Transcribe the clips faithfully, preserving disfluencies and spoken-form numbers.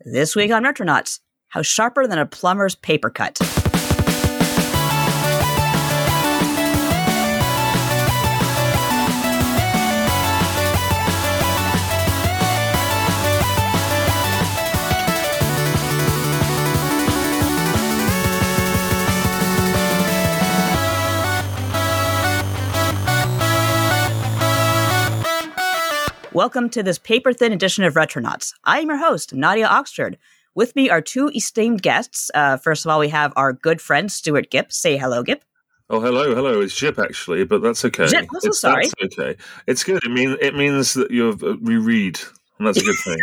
This week on Retronauts, how sharper than a plumber's paper cut. Welcome to this paper-thin edition of Retronauts. I am your host, Nadia Oxford. With me are two esteemed guests. Uh, first of all, we have our good friend, Stuart Gipp. Say hello, Gipp. Oh, hello, hello. It's Jip, actually, but that's okay. Jip, I'm so it's, sorry. That's okay. It's good. It, mean, it means that you uh, reread, and that's a good thing.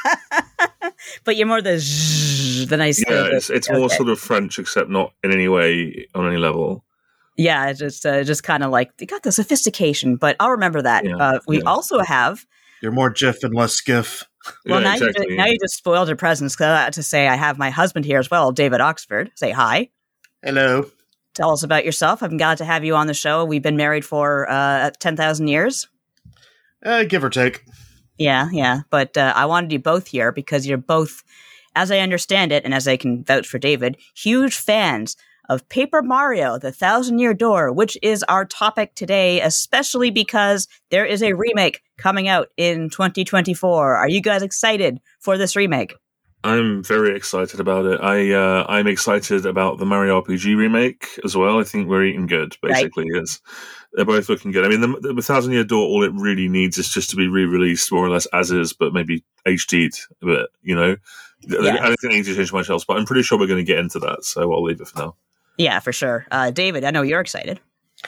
But you're more the zzzz than I say. Yeah, it's, it's okay. more sort of French, except not in any way, on any level. Yeah, it's just, uh, just kind of like, they got the sophistication, but I'll remember that. Yeah, uh, we yeah. also have... You're more GIF and less GIF. Well, yeah, now, exactly. you just, now you just spoiled your presence, because I had to say I have my husband here as well, David Oxford. Say hi. Hello. Tell us about yourself. I'm glad to have you on the show. We've been married for uh, ten thousand years. Uh, give or take. Yeah, yeah. But uh, I wanted you both here because you're both, as I understand it, and as I can vouch for David, huge fans of Paper Mario, The Thousand Year Door, which is our topic today, especially because there is a remake coming out in twenty twenty-four. Are you guys excited for this remake? I'm very excited about it. I, uh, I'm excited about the Mario R P G remake as well. I think we're eating good, basically. Right. It's, they're both looking good. I mean, the, the Thousand Year Door, all it really needs is just to be re-released more or less as is, but maybe H D'd a bit, you know? Yeah. I don't think I need to change much else, but I'm pretty sure we're going to get into that, so I'll leave it for now. Yeah, for sure. Uh, David, I know you're excited.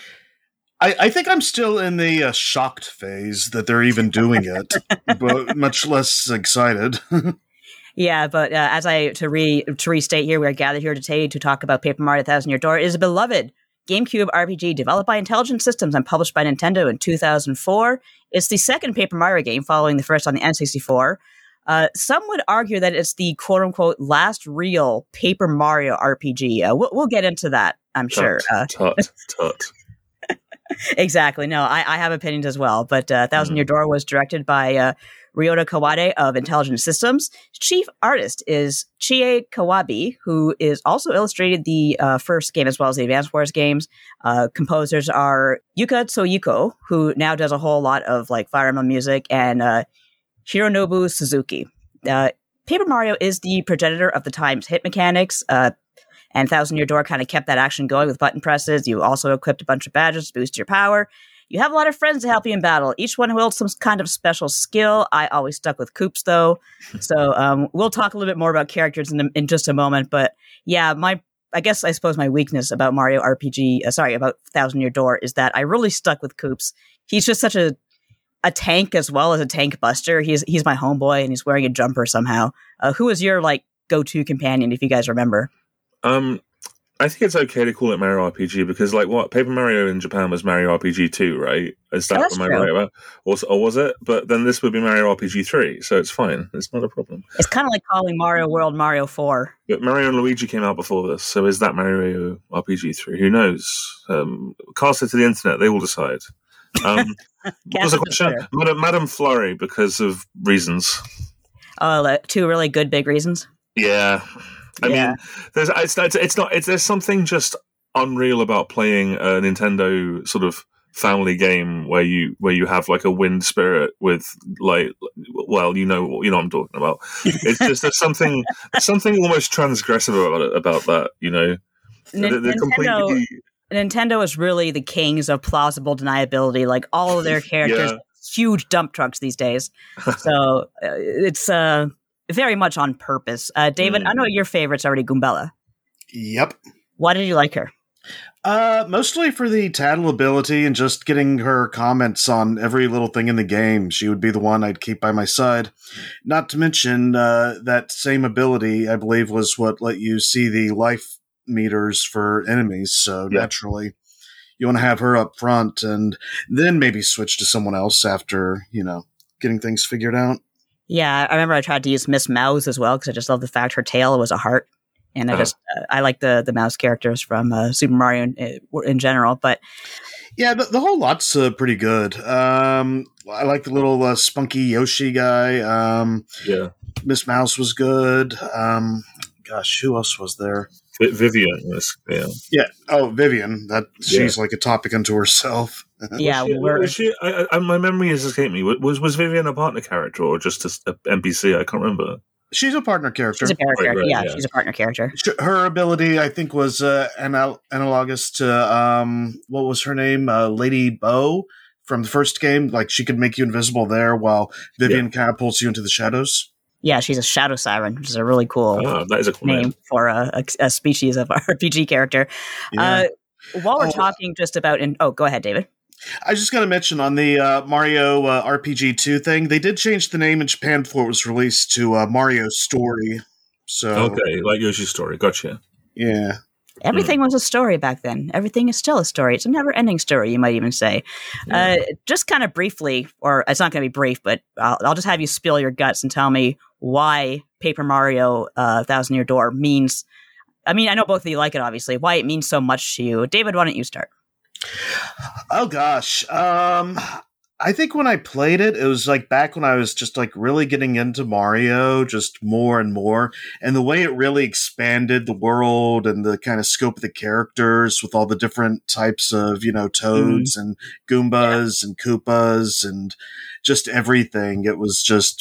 I, I think I'm still in the uh, shocked phase that they're even doing it, but much less excited. Yeah, but uh, as I to re to restate here, we are gathered here today to talk about Paper Mario: The Thousand Year Door. It is a beloved GameCube R P G developed by Intelligent Systems and published by Nintendo in two thousand four. It's the second Paper Mario game, following the first on the N sixty-four. Uh, some would argue that it's the quote-unquote last real Paper Mario R P G. Uh, we'll, we'll get into that, I'm tut, sure. Uh, tut, tut. Exactly. No, I, I have opinions as well. But uh, Thousand Year Door was directed by uh, Ryota Kawade of Intelligent Systems. Chief artist is Chie Kawabe, who is also illustrated the uh, first game as well as the Advance Wars games. Uh, composers are Yuka Tsuyoyuko, who now does a whole lot of like Fire Emblem music, and uh, Hironobu Suzuki. Uh, Paper Mario is the progenitor of the time's hit mechanics, uh, and Thousand Year Door kind of kept that action going with button presses. You also equipped a bunch of badges to boost your power. You have a lot of friends to help you in battle. Each one wields some kind of special skill. I always stuck with Koops, though. So um, we'll talk a little bit more about characters in, in just a moment. But yeah, my I guess I suppose my weakness about Mario R P G, uh, sorry, about Thousand Year Door, is that I really stuck with Koops. He's just such a a tank as well as a tank buster. He's he's my homeboy, and he's wearing a jumper somehow. Uh, who was your like go-to companion, if you guys remember? Um, I think it's okay to call it Mario R P G because, like, what Paper Mario in Japan was Mario R P G two, right? Is that Oh, that's am I true. right about? Or, or was it? But then this would be Mario R P G three, so it's fine. It's not a problem. It's kind of like calling Mario World Mario four. But Mario and Luigi came out before this, so is that Mario R P G three? Who knows? Um, cast it to the internet; they will decide. Um, what was the question? Madame, Madame Flurry, because of reasons. Oh, like, two really good big reasons. Yeah, I Yeah. mean, there's it's, it's it's not it's there's something just unreal about playing a Nintendo sort of family game where you where you have like a wind spirit with like well you know you know what I'm talking about. It's just there's something something almost transgressive about it, about that, you know. N- They're, they're Nintendo. completely Nintendo is really the kings of plausible deniability. Like all of their characters, Yeah. huge dump trucks these days. So uh, it's uh, very much on purpose. Uh, David, Mm. I know your favorite's already Goombella. Yep. Why did you like her? Uh, mostly for the tattle ability and just getting her comments on every little thing in the game. She would be the one I'd keep by my side. Not to mention uh, that same ability, I believe, was what let you see the life meters for enemies. So Yeah. naturally, you want to have her up front and then maybe switch to someone else after, you know, getting things figured out. Yeah, I remember I tried to use Miss Mouse as well because I just love the fact her tail was a heart. And I Uh-huh. just, uh, I like the, the mouse characters from uh, Super Mario in, in general. But Yeah, the, the whole lot's uh, pretty good. Um, I like the little uh, spunky Yoshi guy. Um, yeah. Miss Mouse was good. Um, gosh, who else was there? Vivian was, yeah. Yeah. Oh, Vivian. That she's yeah. like a topic unto herself. Yeah, was she, we're, was she I, I, my memory has escaped me. Was was Vivian a partner character or just a, a N P C? I can't remember. She's a partner character. She's a partner right, character. right, yeah, yeah, she's a partner character. Her ability, I think, was uh, anal- analogous to um, what was her name, uh, Lady Bow from the first game. Like she could make you invisible there, while Vivian yeah. kind of pulls you into the shadows. Yeah, she's a shadow siren, which is a really cool, oh, that is a cool name, name for a, a, a species of R P G character. Yeah. Uh, while we're oh, talking just about, in, oh, go ahead, David. I just got to mention on the uh, Mario uh, R P G two thing, they did change the name in Japan before it was released to uh, Mario Story. So okay, like Yoshi's Story, gotcha. Yeah, everything mm. was a story back then. Everything is still a story. It's a never-ending story, you might even say. Yeah. Uh, just kind of briefly, or it's not going to be brief, but I'll, I'll just have you spill your guts and tell me why Paper Mario uh, Thousand Year Door means. I mean, I know both of you like it, obviously. Why it means so much to you, David? Why don't you start? Oh gosh, um, I think when I played it, it was like back when I was just like really getting into Mario, just more and more, and the way it really expanded the world and the kind of scope of the characters with all the different types of, you know, Toads mm. and Goombas yeah. and Koopas and just everything. It was just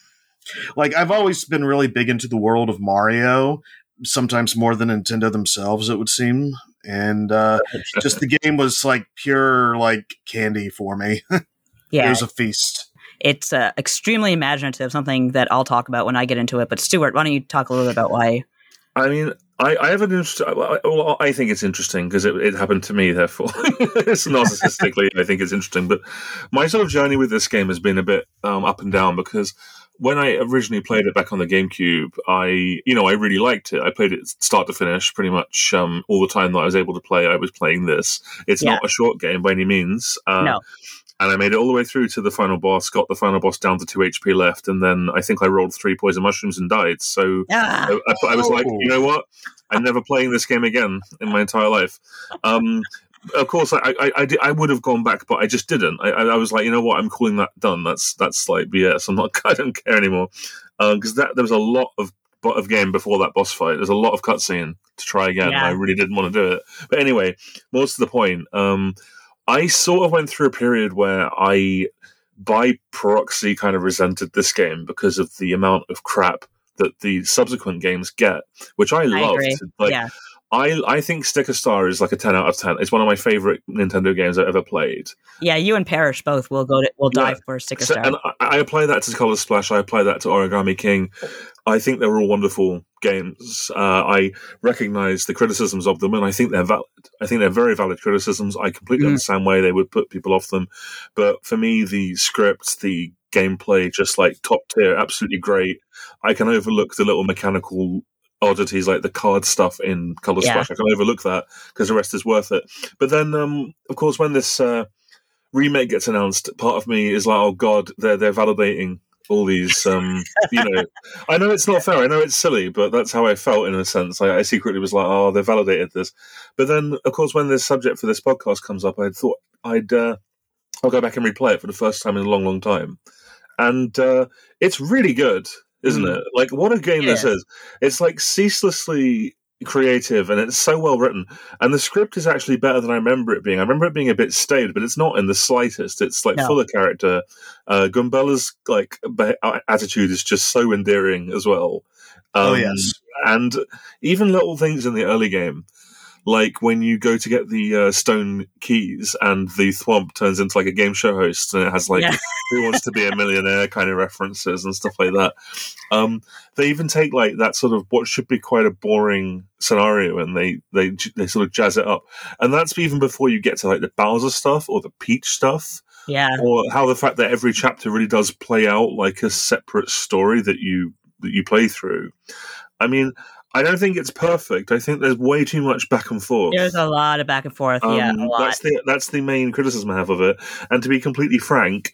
like I've always been really big into the world of Mario, sometimes more than Nintendo themselves, it would seem. And uh, just the game was like pure like candy for me. Yeah, it was a feast. It's uh, extremely imaginative, something that I'll talk about when I get into it. But Stuart, why don't you talk a little bit about why? I mean, I, I have an interesting. Well, I think it's interesting because it, it happened to me. Therefore, it's narcissistically, I think it's interesting. But my sort of journey with this game has been a bit um, up and down because when I originally played it back on the GameCube, I, you know, I really liked it. I played it start to finish pretty much um, all the time that I was able to play. I was playing this. It's yeah. not a short game by any means. Uh, no. And I made it all the way through to the final boss, got the final boss down to two H P left, and then I think I rolled three poison mushrooms and died. So ah. I, I, I was like, you know what? I'm never playing this game again in my entire life. Um, of course, I I, I, I would have gone back, but I just didn't. I, I was like, you know what? I'm calling that done. That's that's like B S. I'm not. I don't care anymore because um, that there was a lot of of game before that boss fight. There's a lot of cutscene to try again. Yeah. And I really didn't want to do it. But anyway, more to the point. Um, I sort of went through a period where I, by proxy, kind of resented this game because of the amount of crap that the subsequent games get, which I, I loved. Agree. Like, yeah. I, I think Sticker Star is like a ten out of ten. It's one of my favorite Nintendo games I've ever played. Yeah, you and Parrish both will go to will die yeah. for Sticker so, Star. And I, I apply that to Color Splash. I apply that to Origami King. I think they're all wonderful games. Uh, I recognize the criticisms of them, and I think they're valid. I think they're very valid criticisms. I completely mm. understand why they would put people off them. But for me, the script, the gameplay, just like top tier, absolutely great. I can overlook the little mechanical oddities like the card stuff in Color yeah. Splash. I can overlook that because the rest is worth it. But then, um, of course, when this uh, remake gets announced, part of me is like, oh god, they're they're validating all these, um, you know. I know it's not fair. I know it's silly, but that's how I felt in a sense. I, I secretly was like, oh, they validated this. But then, of course, when this subject for this podcast comes up, I thought I'd uh, I'll go back and replay it for the first time in a long, long time, and uh, it's really good. Isn't mm. it? Like, what a game yeah. this is. It's like ceaselessly creative and it's so well written. And the script is actually better than I remember it being. I remember it being a bit staid, but it's not in the slightest. It's like no. full of character. Uh, Goombella's like attitude is just so endearing as well. Um, oh, yes. And even little things in the early game, like when you go to get the uh, stone keys and the Thwomp turns into like a game show host and it has like yeah. Who Wants to Be a Millionaire kind of references and stuff like that. Um, they even take like that sort of what should be quite a boring scenario and they, they, they sort of jazz it up. And that's even before you get to like the Bowser stuff or the Peach stuff. Yeah. Or how the fact that every chapter really does play out like a separate story that you, that you play through. I mean, I don't think it's perfect. I think there's way too much back and forth. There's a lot of back and forth. Um, yeah, a lot. That's the that's the main criticism I have of it. And to be completely frank,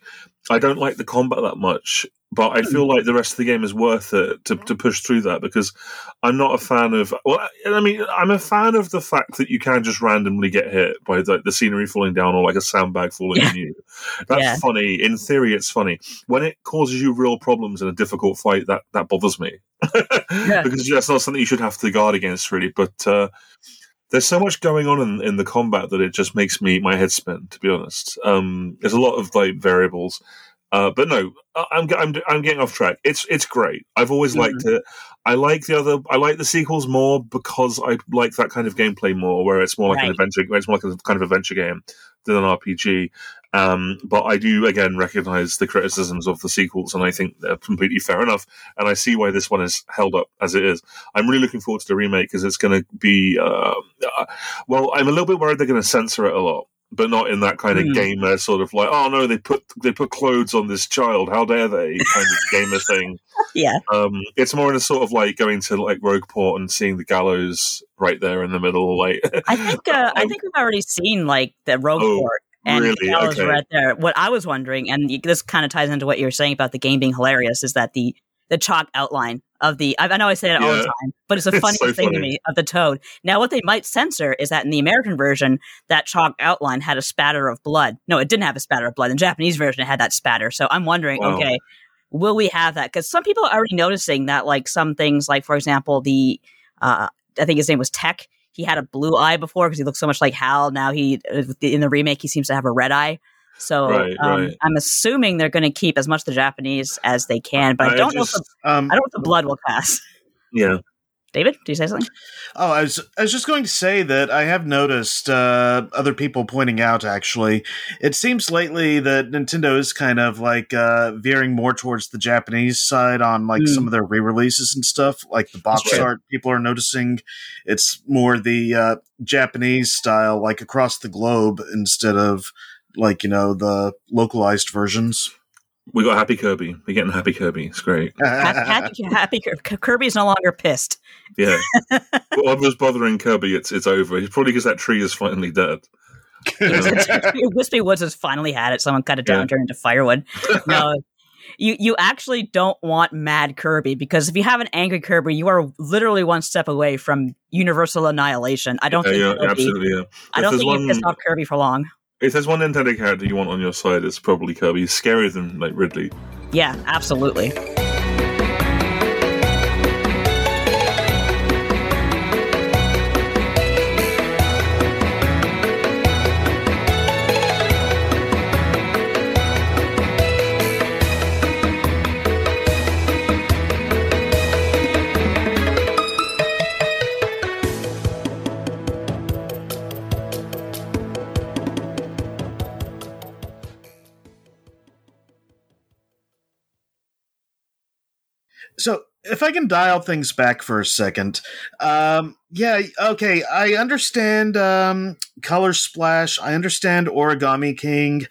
I don't like the combat that much, but I feel like the rest of the game is worth it to, to push through that, because I'm not a fan of. Well, I mean, I'm a fan of the fact that you can just randomly get hit by like the scenery falling down or like a sandbag falling Yeah. on you. That's Yeah. funny. In theory, it's funny. When it causes you real problems in a difficult fight, that that bothers me Yeah. because that's not something you should have to guard against, really. But uh, there's so much going on in, in the combat that it just makes me my head spin. To be honest, um, there's a lot of like variables. Uh, but no, I'm, I'm I'm getting off track. It's it's great. I've always Mhm. liked it. I like the other. I like the sequels more because I like that kind of gameplay more, where it's more like an Right. adventure. It's more like a kind of adventure game than an R P G. Um, but I do again recognize the criticisms of the sequels, and I think they're completely fair enough. And I see why this one is held up as it is. I'm really looking forward to the remake because it's going to be. Uh, uh, well, I'm a little bit worried they're going to censor it a lot. But not in that kind of Hmm. gamer sort of like, oh no, they put they put clothes on this child, how dare they kind of gamer thing. Yeah. Um, it's more in a sort of like going to like Rogueport and seeing the gallows right there in the middle. Like, I think uh, I think we've already seen like the Rogue Oh, Port and really? the gallows Okay. right there. What I was wondering, and you- this kind of ties into what you were saying about the game being hilarious, is that the the chalk outline of the I, I know I say that all the Yeah. time, but it's the It's funniest so thing to funny. me of the toad. Now, what they might censor is that in the American version, that chalk outline had a spatter of blood. No, it didn't have a spatter of blood. In the Japanese version, it had that spatter. So I'm wondering, Wow. okay, will we have that? Because some people are already noticing that, like some things, like for example, the uh, I think his name was Tech. He had a blue eye before because he looked so much like Hal. Now he in the remake he seems to have a red eye. So Right, um, right. I'm assuming they're going to keep as much of the Japanese as they can, but I I don't just- know. If the, Um, I don't know if the blood will pass. yeah, David, do you say something? Oh, I was I was just going to say that I have noticed uh, other people pointing out. Actually, it seems lately that Nintendo is kind of like uh, veering more towards the Japanese side on like Mm. some of their re-releases and stuff. Like the box That's true. art, people are noticing it's more the uh, Japanese style, like across the globe, instead of like you know the localized versions. we got Happy Kirby. We're getting Happy Kirby. It's great. Happy, happy, happy Kir- Kirby's no longer pissed. Yeah. What was bothering Kirby? It's it's over. It's probably because that tree is finally dead. Wispy Woods has finally had it. Someone cut it down Yeah. and turned it into firewood. No, you you actually don't want mad Kirby, because if you have an angry Kirby, you are literally one step away from universal annihilation. I don't Yeah, think yeah, Kirby, absolutely. Yeah. I If don't there's think one- you pissed off Kirby for long. If there's one Nintendo character you want on your side, it's probably Kirby. He's scarier than like Ridley. Yeah, absolutely. So, if I can dial things back for a second, um, yeah, okay, I understand um, Color Splash, I understand Origami King.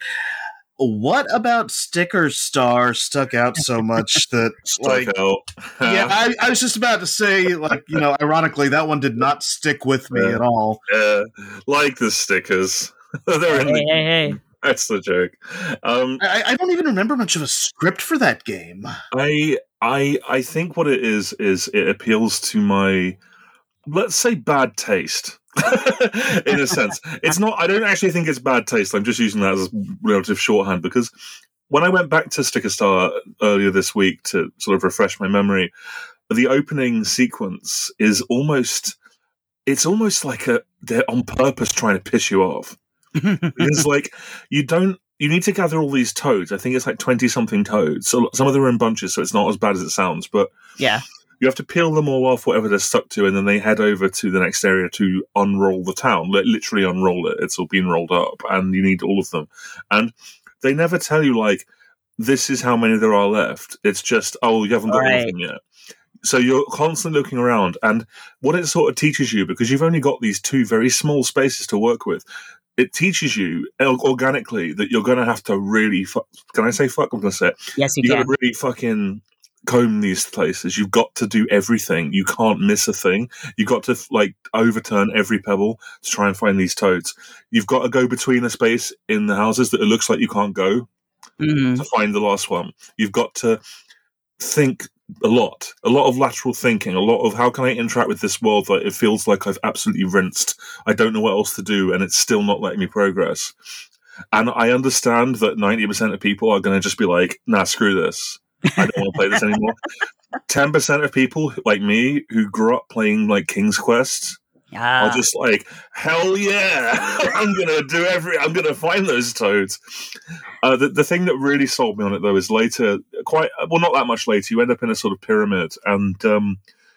What about Sticker Star stuck out so much that, Stuck like, out. yeah, I, I was just about to say, like, you know, ironically, that one did not stick with me Yeah. at all. Yeah, like the stickers. They're in Hey, the, hey, hey. That's the joke. Um, I, I don't even remember much of a script for that game. I I I think what it is is it appeals to my, let's say, bad taste. In a sense, it's not. I don't actually think it's bad taste. I'm just using that as relative shorthand, because when I went back to Sticker Star earlier this week to sort of refresh my memory, the opening sequence is almost. It's almost like a they're on purpose trying to piss you off. It's like you don't. You need to gather all these toads. I think it's like twenty something toads. So some of them are in bunches, so it's not as bad as it sounds. But Yeah. you have to peel them all off, whatever they're stuck to, and then they head over to the next area to unroll the town. Li- Literally unroll it. It's all been rolled up, and you need all of them. And they never tell you, like, this is how many there are left. It's just, oh, you haven't got all Right. of them yet. So you're constantly looking around, and what it sort of teaches you, because you've only got these two very small spaces to work with, it teaches you or- organically that you're going to have to really, fu- can I say fuck? I'm going to say it. Yes, you You got can. to really fucking comb these places. You've got to do everything. You can't miss a thing. You've got to like overturn every pebble to try and find these toads. You've got to go between a space in the houses that it looks like you can't go. mm-hmm. to find the last one. You've got to think a lot, a lot of lateral thinking, a lot of how can I interact with this world that it feels like I've absolutely rinsed. I don't know what else to do, and it's still not letting me progress. And I understand that ninety percent of people are going to just be like, nah, screw this. I don't want to play this anymore. ten percent of people like me who grew up playing like King's Quest ah. are just like, hell yeah, I'm going to do every, I'm going to find those toads. Uh, the, the thing that really sold me on it though is later, quite, well, not that much later, you end up in a sort of pyramid, and um,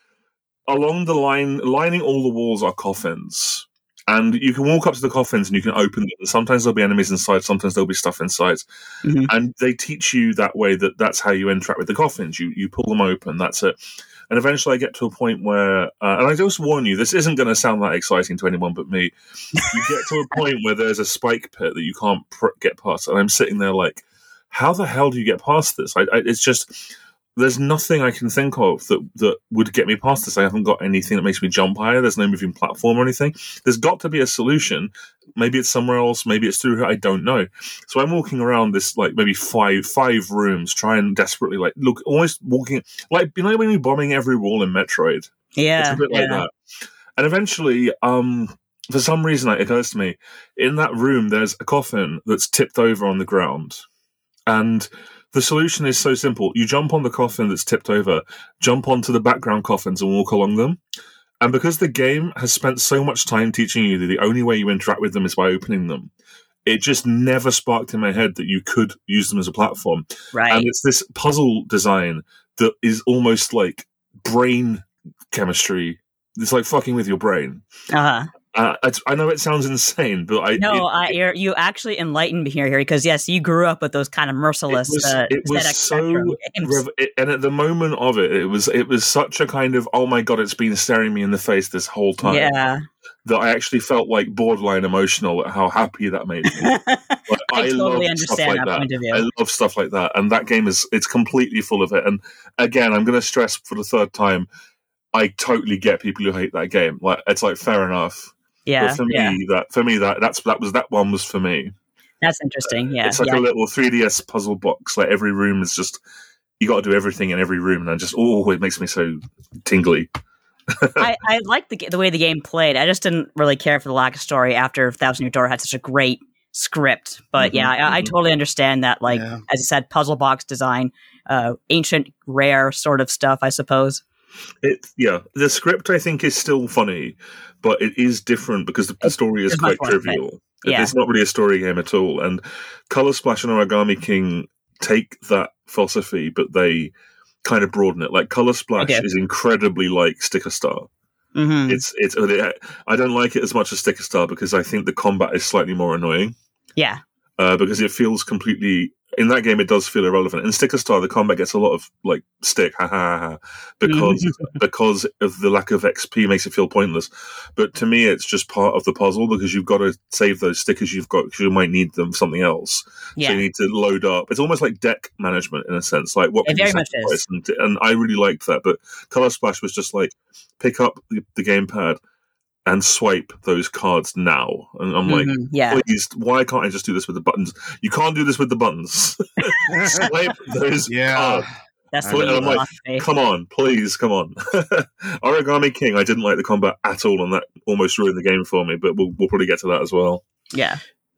along the line, lining all the walls are coffins. And you can walk up to the coffins and you can open them. And sometimes there'll be enemies inside, sometimes there'll be stuff inside. Mm-hmm. And they teach you that way that that's how you interact with the coffins. You you pull them open, that's it. And eventually I get to a point where, uh, and I just warn you, this isn't going to sound that exciting to anyone but me. You get to a point where there's a spike pit that you can't pr- get past. And I'm sitting there like, how the hell do you get past this? I, I, it's just... There's nothing I can think of that, that would get me past this. I haven't got anything that makes me jump higher. There's no moving platform or anything. There's got to be a solution. Maybe it's somewhere else. Maybe it's through here. I don't know. So I'm walking around this, like, maybe five five rooms, trying desperately, like, look, almost walking, like, you know when you're bombing every wall in Metroid? Yeah. It's a bit yeah. like that. And eventually, um, for some reason, it occurs to me, in that room, there's a coffin that's tipped over on the ground. And the solution is so simple. You jump on the coffin that's tipped over, jump onto the background coffins and walk along them. And because the game has spent so much time teaching you that the only way you interact with them is by opening them, it just never sparked in my head that you could use them as a platform. Right. And it's this puzzle design that is almost like brain chemistry. It's like fucking with your brain. Uh-huh. Uh, it's, I know it sounds insane, but I no, it, I, you're, you actually enlightened me here, here, because yes, you grew up with those kind of merciless. It was, uh, it was so, rev- it, and at the moment of it, it was it was such a kind of oh my god, it's been staring me in the face this whole time. Yeah, that I actually felt like borderline emotional at how happy that made me. Like, I, I totally love understand stuff like that, that point of view. I love stuff like that, and that game is it's completely full of it. And again, I'm going to stress for the third time, I totally get people who hate that game. Like it's like fair enough. Yeah, but for me, yeah. that for me that that's that was that one was for me. That's interesting. Yeah, it's like yeah. a little three D S puzzle box. Like every room is just you got to do everything in every room, and I just oh, it makes me so tingly. I, I like the the way the game played. I just didn't really care for the lack of story after Thousand Year Door had such a great script. But mm-hmm, yeah, I, mm-hmm. I totally understand that. Like yeah. as you said, puzzle box design, uh, ancient, rare sort of stuff, I suppose. It, yeah, the script I think is still funny, but it is different because the, the story is quite trivial. Yeah. It's not really a story game at all. And Color Splash and Origami King take that philosophy, but they kind of broaden it. Like Color Splash okay. is incredibly like Sticker Star. Mm-hmm. It's it's. I don't like it as much as Sticker Star because I think the combat is slightly more annoying. Yeah, uh, because it feels completely. In that game, it does feel irrelevant. In Sticker Star, the combat gets a lot of like stick, ha ha ha, because because of the lack of X P makes it feel pointless. But to me, it's just part of the puzzle because you've got to save those stickers you've got because you might need them for something else. Yeah. So you need to load up. It's almost like deck management in a sense, like what it very much is. And, and I really liked that. But Color Splash was just like pick up the, the gamepad and swipe those cards now. And I'm like, mm-hmm, yeah. please, why can't I just do this with the buttons? You can't do this with the buttons. Swipe those yeah. cards. That's and I'm like, come on, please, come on. Origami King, I didn't like the combat at all, and that almost ruined the game for me, but we'll, we'll probably get to that as well. Yeah.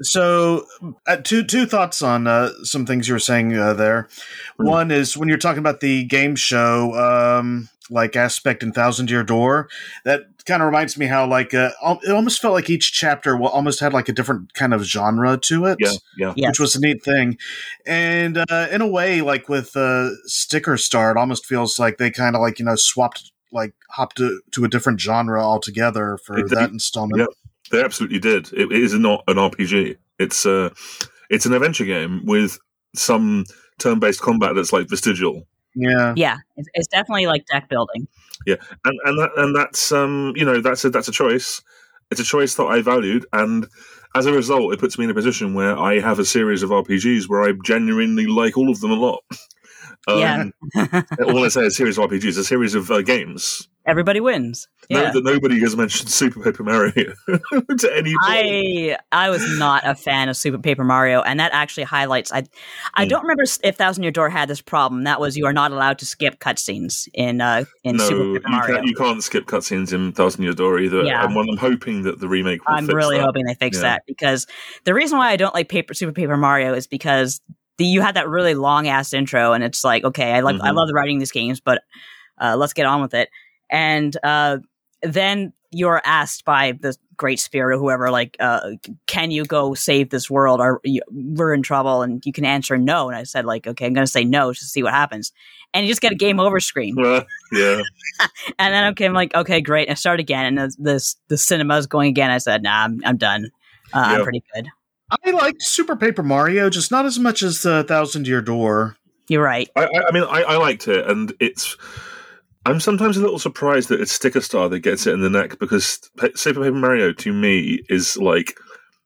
So, uh, two two thoughts on uh, some things you were saying uh, there. Mm. One is when you're talking about the game show, um, like aspect in Thousand Year Door, that kind of reminds me how like uh, it almost felt like each chapter almost had like a different kind of genre to it. Yeah, yeah, yes. Which was a neat thing. And uh, in a way, like with uh, Sticker Star, it almost feels like they kind of like you know swapped like hopped to, to a different genre altogether for it, that they, installment. Yeah. They absolutely did. It, it is not an R P G. It's uh, it's an adventure game with some turn-based combat that's like vestigial. Yeah, yeah, it's, it's definitely like deck building. Yeah, and and that, and that's um, you know, that's a that's a choice. It's a choice that I valued, and as a result, it puts me in a position where I have a series of R P Gs where I genuinely like all of them a lot. Um, yeah, all I say is a series of R P Gs, a series of uh, games. everybody wins. Yeah. No, nobody has mentioned Super Paper Mario to any point. I I was not a fan of Super Paper Mario, and that actually highlights. I I mm. don't remember if Thousand Year Door had this problem. That was you are not allowed to skip cutscenes in uh, in no, Super Paper Mario. You can't, you can't skip cutscenes in Thousand Year Door either. Yeah. And I'm hoping that the remake will I'm fix really that. hoping they fix yeah. that, because the reason why I don't like Paper Super Paper Mario is because the, you had that really long ass intro, and it's like, okay, I like mm-hmm. I love the writing of these games, but uh, let's get on with it. And uh, then you're asked by the Great Spirit or whoever, like, uh, can you go save this world? Or we're in trouble, and you can answer no. And I said, like, okay, I'm going to say no just to see what happens. And you just get a game over screen. Uh, yeah. And then okay, I'm like, okay, great. And I start again, and the the, the cinema's going again. I said, nah, I'm I'm done. Uh, yeah. I'm pretty good. I liked Super Paper Mario, just not as much as the uh, Thousand Year Door. You're right. I, I, I mean, I, I liked it, and it's. I'm sometimes a little surprised that it's Sticker Star that gets it in the neck, because Super Paper Mario, to me, is like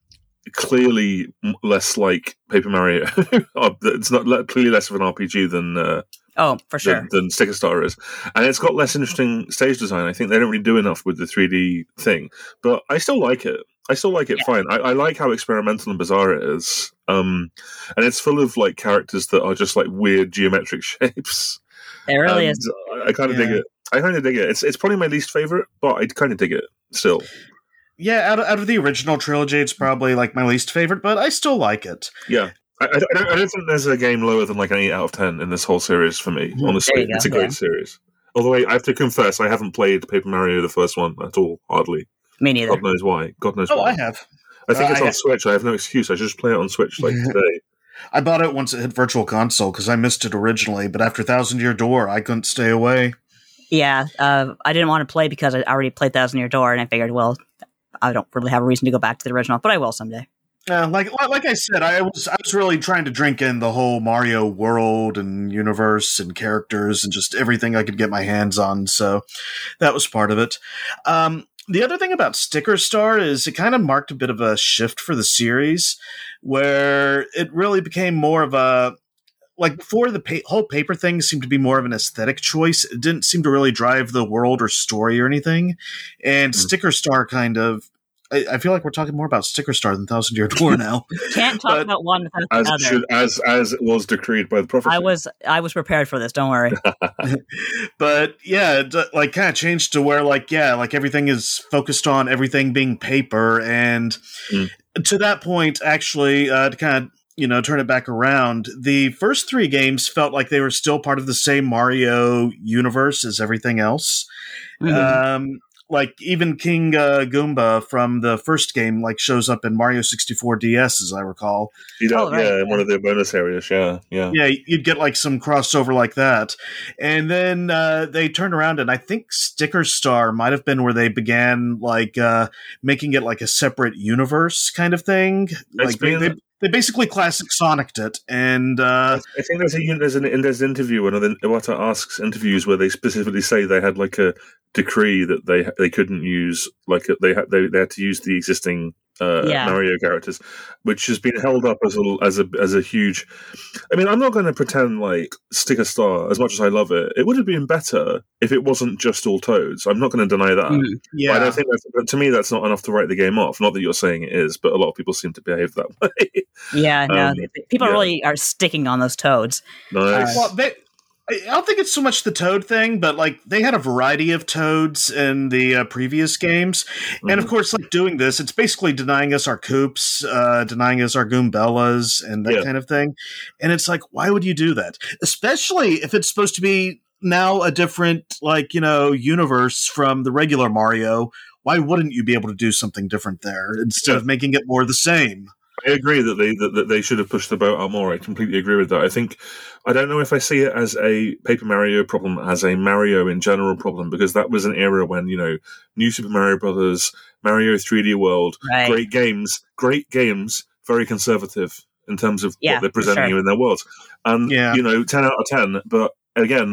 clearly less like Paper Mario. It's not clearly less of an R P G than uh, oh, for sure than, than Sticker Star is, and it's got less interesting stage design. I think they don't really do enough with the three D thing, but I still like it. I still like it yeah. fine. I, I like how experimental and bizarre it is, um, and it's full of like characters that are just like weird geometric shapes. It really and is. I kind of yeah. dig it. I kind of dig it. It's it's probably my least favorite, but I kind of dig it still. Yeah, out of, out of the original trilogy, it's probably like my least favorite, but I still like it. Yeah, I, I, don't, I don't think there's a game lower than like an eight out of ten in this whole series for me. Honestly, it's a great yeah. series. Although I, I have to confess, I haven't played Paper Mario the first one at all, hardly. Me neither. God knows why. God knows oh, why. I have. I think uh, it's I on have. Switch. I have no excuse. I should just play it on Switch like today. I bought it once it hit Virtual Console because I missed it originally, but after Thousand Year Door, I couldn't stay away. Yeah, uh, I didn't want to play because I already played Thousand Year Door, and I figured, well, I don't really have a reason to go back to the original, but I will someday. Yeah, like like I said, I was I was really trying to drink in the whole Mario world and universe and characters and just everything I could get my hands on, so that was part of it. Um, the other thing about Sticker Star is it kind of marked a bit of a shift for the series, where it really became more of a, like before the pa- whole paper thing seemed to be more of an aesthetic choice. It didn't seem to really drive the world or story or anything. And mm-hmm. Sticker Star kind of, I, I feel like we're talking more about Sticker Star than Thousand Year Door now. Can't talk but, about one without as the other. Should, as as it was decreed by the prophecy. I was I was prepared for this. Don't worry. But yeah, it, like kind of changed to where like yeah, like everything is focused on everything being paper, and mm. to that point, actually, uh, to kind of you know turn it back around, the first three games felt like they were still part of the same Mario universe as everything else. Mm-hmm. Um, Like, even King uh, Goomba from the first game, like, shows up in Mario sixty-four D S, as I recall. You know, oh, right. Yeah, in one of the bonus areas, yeah, yeah. Yeah, you'd get, like, some crossover like that. And then uh, they turned around, and I think Sticker Star might have been where they began, like, uh, making it, like, a separate universe kind of thing. Like, they, they, they basically classic Sonic'd it, and uh, I think there's a there's an there's an interview, one of the Iwata asks interviews where they specifically say they had like a decree that they they couldn't use, like they had they, they had to use the existing uh, yeah. Mario characters, which has been held up as a as a as a huge. I mean, I'm not going to pretend like Sticker Star, as much as I love it, it would have been better if it wasn't just all Toads. I'm not going to deny that. Mm, yeah, but I don't think that's, but to me that's not enough to write the game off. Not that you're saying it is, but a lot of people seem to behave that way. Yeah, no, um, people yeah. really are sticking on those Toads. Nice. Uh, well, they. I don't think it's so much the Toad thing, but like they had a variety of Toads in the uh, previous games, mm-hmm. and of course, like doing this, it's basically denying us our Koops, uh, denying us our Goombellas, and that yeah. kind of thing. And it's like, why would you do that? Especially if it's supposed to be now a different, like you know, universe from the regular Mario. Why wouldn't you be able to do something different there instead yeah. of making it more the same? I agree that they that, that they should have pushed the boat out more. I completely agree with that. I think I don't know if I see it as a Paper Mario problem, as a Mario in general problem, because that was an era when you know New Super Mario Brothers, Mario three D World, right. great games, great games, very conservative in terms of yeah, what they're presenting sure. in their worlds, and yeah. you know ten out of ten. But again,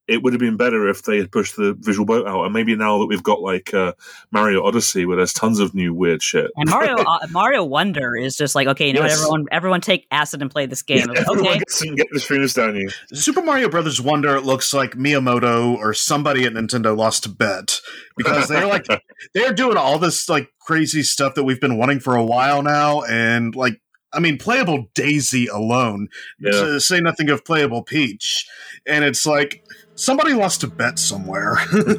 it would have been better if they had pushed the visual boat out. And maybe now that we've got like uh, Mario Odyssey, where there's tons of new weird shit. And Mario uh, Mario Wonder is just like, okay, you know Yes. what, everyone, everyone take acid and play this game. Yeah, Like, everyone okay, gets and get the streams down you. Super Mario Brothers Wonder looks like Miyamoto or somebody at Nintendo lost a bet because they're like they're doing all this like crazy stuff that we've been wanting for a while now, and like I mean, playable Daisy alone, Yeah. to say nothing of playable Peach, and it's like somebody lost a bet somewhere.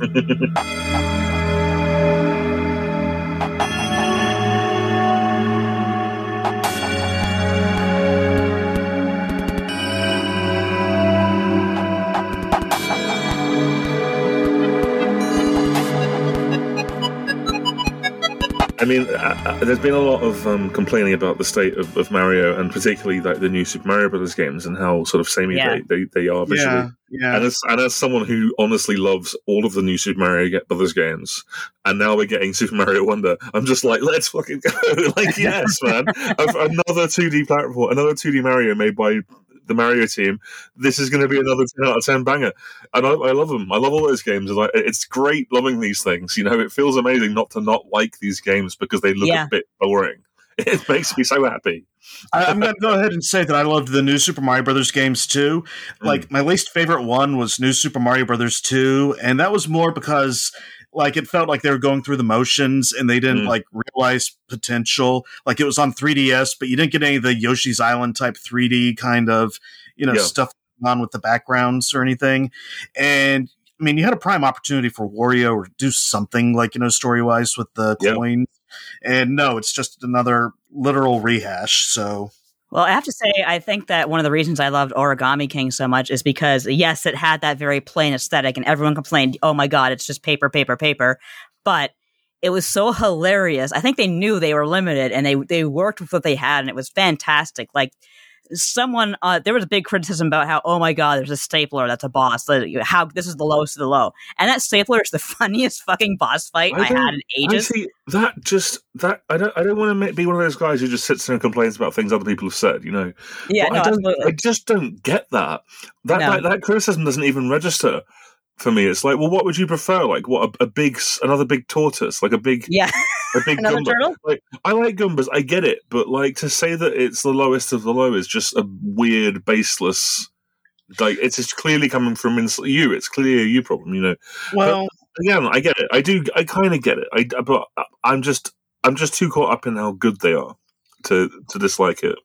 I mean, uh, uh, there's been a lot of um, complaining about the state of, of Mario, and particularly like the new Super Mario Brothers games and how sort of samey Yeah. they, they, they are visually. yeah, yeah. And as, and as someone who honestly loves all of the new Super Mario Brothers games, and now we're getting Super Mario Wonder, I'm just like, let's fucking go! Like, yes, man, another two D platform, another two D Mario made by the Mario team. This is going to be another ten out of ten banger, and I, I love them. I love all those games. Like, it's great loving these things. You know, it feels amazing not to not like these games because they look Yeah. a bit boring. It makes me so happy. I, I'm going to go ahead and say that I loved the new Super Mario Brothers games too. Like my least favorite one was New Super Mario Brothers two, and that was more because like it felt like they were going through the motions and they didn't Mm. like realize potential. Like it was on three D S, but you didn't get any of the Yoshi's Island type three D kind of you know Yeah. stuff on with the backgrounds or anything. And I mean, you had a prime opportunity for Wario or do something like you know story wise with the Yeah. coins. And no, it's just another literal rehash. So well, I have to say, I think that one of the reasons I loved Origami King so much is because, yes, it had that very plain aesthetic, and everyone complained, oh my god, it's just paper, paper, paper. But it was so hilarious. I think they knew they were limited, and they they worked with what they had, and it was fantastic. Like, someone, uh, there was a big criticism about how, oh my god, there's a stapler that's a boss. Like, how this is the lowest of the low, and that stapler is the funniest fucking boss fight I, I don't- had in ages. I see that just that I don't I don't want to be one of those guys who just sits there and complains about things other people have said. You know, Yeah, But no, I don't. absolutely. I just don't get that. That, No. that that criticism doesn't even register for me. It's like, well, what would you prefer? Like, what a, a big s- another big tortoise, like a big Yeah, a big another Goomba. turtle. Like, I like Goombas, I get it, but like to say that it's the lowest of the low is just a weird, baseless. Like, it's just clearly coming from ins- you. It's clearly a you problem, you know. well. Again, I get it. I do. I kind of get it. I, but I'm just, I'm just too caught up in how good they are to to dislike it.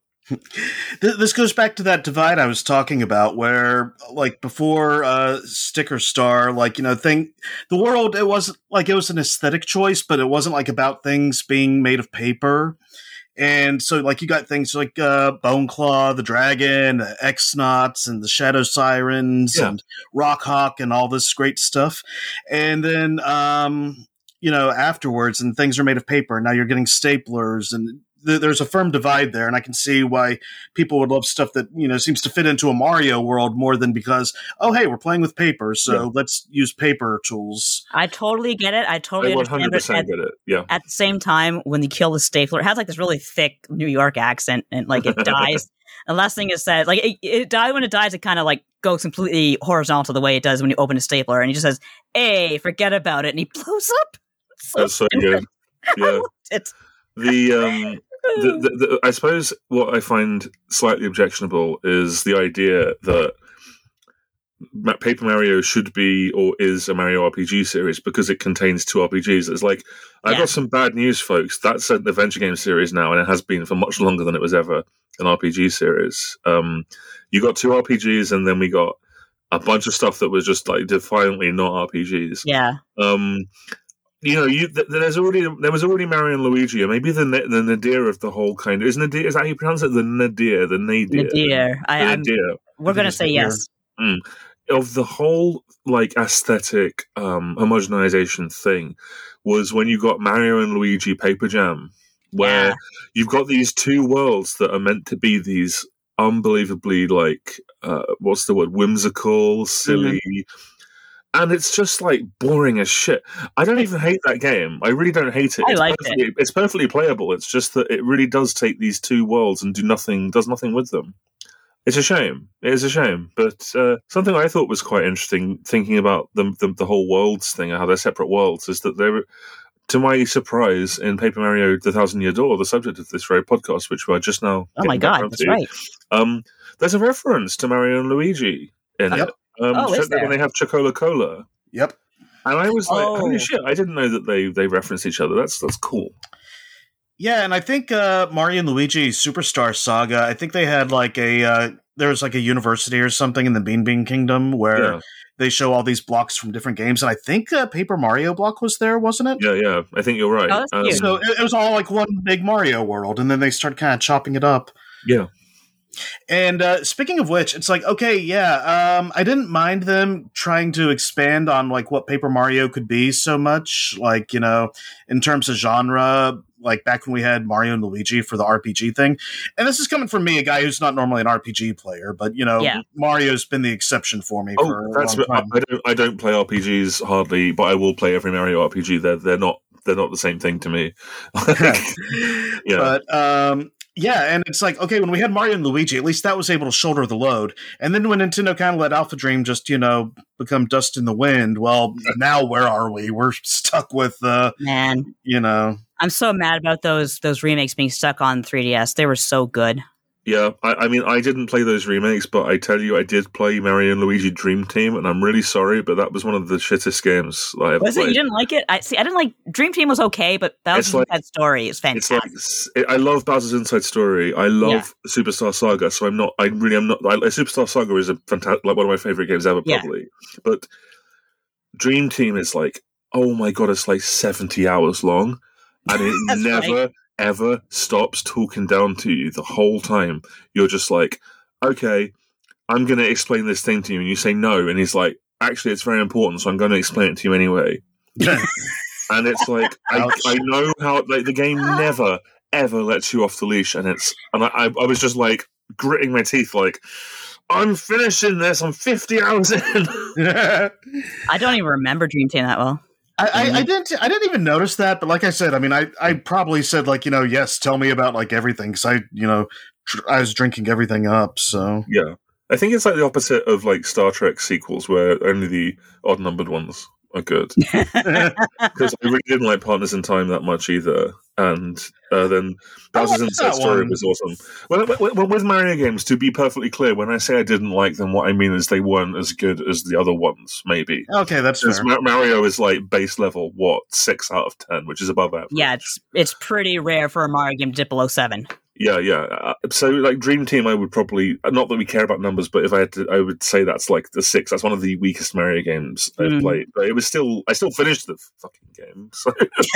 Th- This goes back to that divide I was talking about, where, like, before uh, Sticker Star, like, you know, thing, the world, it wasn't like it was an aesthetic choice, but it wasn't like about things being made of paper. And so, like, you got things like uh, Bone Claw, the Dragon, the X-Knots, and the Shadow Sirens, Yeah. and Rock Hawk, and all this great stuff. And then, um, you know, afterwards, and things are made of paper. Now you're getting staplers, and th- there's a firm divide there. And I can see why people would love stuff that, you know, seems to fit into a Mario world more than because, oh, hey, we're playing with paper, so Yeah. let's use paper tools. I totally get it. I totally I one understand hundred it. percent At, get it. Yeah. at the same time, when you kill the stapler, it has like this really thick New York accent, and like it dies. The last thing is that, like, it, it dies when it dies. It kind of like goes completely horizontal the way it does when you open a stapler, and he just says, "Hey, forget about it," and he blows up. It's so That's so stupid. good. Yeah. It's The um, the, the, the, I suppose what I find slightly objectionable is the idea that Ma- Paper Mario should be or is a Mario R P G series because it contains two R P Gs. It's like, I've Yeah. got some bad news, folks. That's an adventure game series now, and it has been for much longer than it was ever an R P G series. Um, you got two R P Gs, and then we got a bunch of stuff that was just like defiantly not R P Gs. yeah, Um, you know, you th- there's already there was already Mario and Luigi, or maybe the na- the nadir of the whole kind. Is nadir? Is that how you pronounce it? The nadir, the nadir, Nadir. I, the I'm, nadir we're gonna it's say Nadir. yes. Mm. Of the whole like aesthetic um, homogenization thing was when you got Mario and Luigi Paper Jam, where Yeah. you've got these two worlds that are meant to be these unbelievably like uh, what's the word, whimsical, silly. And it's just like boring as shit. I don't even hate that game. I really don't hate it. I it's, liked perfectly, it's perfectly playable. It's just that it really does take these two worlds and do nothing, does nothing with them. It's a shame. It is a shame. But uh, something I thought was quite interesting, thinking about the, the the whole worlds thing, how they're separate worlds, is that they were, to my surprise, in Paper Mario: The Thousand Year Door, the subject of this very podcast, which we're just now. Oh my god, that's to, right. Um, there's a reference to Mario and Luigi in yep. it. Um, oh, is there? When they have Chocola Cola. Yep. And I was like, oh. holy shit! I didn't know that they they reference each other. That's that's cool. Yeah, and I think uh, Mario and Luigi Superstar Saga, I think they had like a, uh, there was like a university or something in the Bean Bean Kingdom where Yeah. they show all these blocks from different games. And I think uh, Paper Mario block was there, wasn't it? Yeah, yeah. I think you're right. Oh, that's Um, cute. So it, it was all like one big Mario world, and then they started kind of chopping it up. yeah. And uh, speaking of which, it's like, okay, yeah, um, I didn't mind them trying to expand on like what Paper Mario could be so much, like, you know, in terms of genre, like back when we had Mario and Luigi for the R P G thing. And this is coming from me, a guy who's not normally an R P G player, but, you know, Yeah. Mario's been the exception for me Oh, for a that's. long I, time. I don't. I don't play R P Gs hardly, but I will play every Mario R P G. They're they're not they're not the same thing to me. yeah. But um, yeah, and it's like, okay, when we had Mario and Luigi, at least that was able to shoulder the load. And then when Nintendo kind of let Alpha Dream just, you know, become dust in the wind, well, now where are we? We're stuck with, uh, Man, you know. I'm so mad about those those remakes being stuck on three D S. They were so good. Yeah, I, I mean, I didn't play those remakes, but I tell you, I did play Mario and Luigi Dream Team, and I'm really sorry, but that was one of the shittest games I ever Was played. it? You didn't like it? I see. I didn't like Dream Team. Was okay, but Bowser's like- Inside Story is It's fantastic. like I love Bowser's Inside Story. I love Superstar Saga. So I'm not. I really am not. I, Superstar Saga is a fantastic, like one of my favorite games ever, Yeah. probably. But Dream Team is like, oh my god, it's like seventy hours long, and it That's never right. ever stops talking down to you the whole time. You're just like, okay, I'm going to explain this thing to you, and you say no, and he's like, actually, it's very important, so I'm going to explain it to you anyway. And it's like, I, Ouch. I know how like the game never ever lets you off the leash, and it's and I, I, I was just like gritting my teeth, like I'm finishing this. I'm fifty hours in. I, I don't even remember Dream Team that well. I, I didn't. I didn't even notice that. But like I said, I mean, I, I probably said like, you know, yes, tell me about like everything, because I, you know, tr- I was drinking everything up. So Yeah, I think it's like the opposite of like Star Trek sequels, where only the odd numbered ones are good. Because I really didn't like Partners in Time that much either. And uh, then Bowser's liked Inside that Story one. was awesome. Well, w- w- with Mario games, to be perfectly clear, when I say I didn't like them, what I mean is they weren't as good as the other ones, maybe. okay, that's Because fair. Ma- Mario is like base level, what, six out of ten, which is above average. Yeah, it's it's pretty rare for a Mario game to dip below seven. Yeah, yeah. Uh, so, like, Dream Team, I would probably, not that we care about numbers, but if I had to, I would say that's like the six. That's one of the weakest Mario games I've Mm. played. But it was still, I still finished the fucking game. So,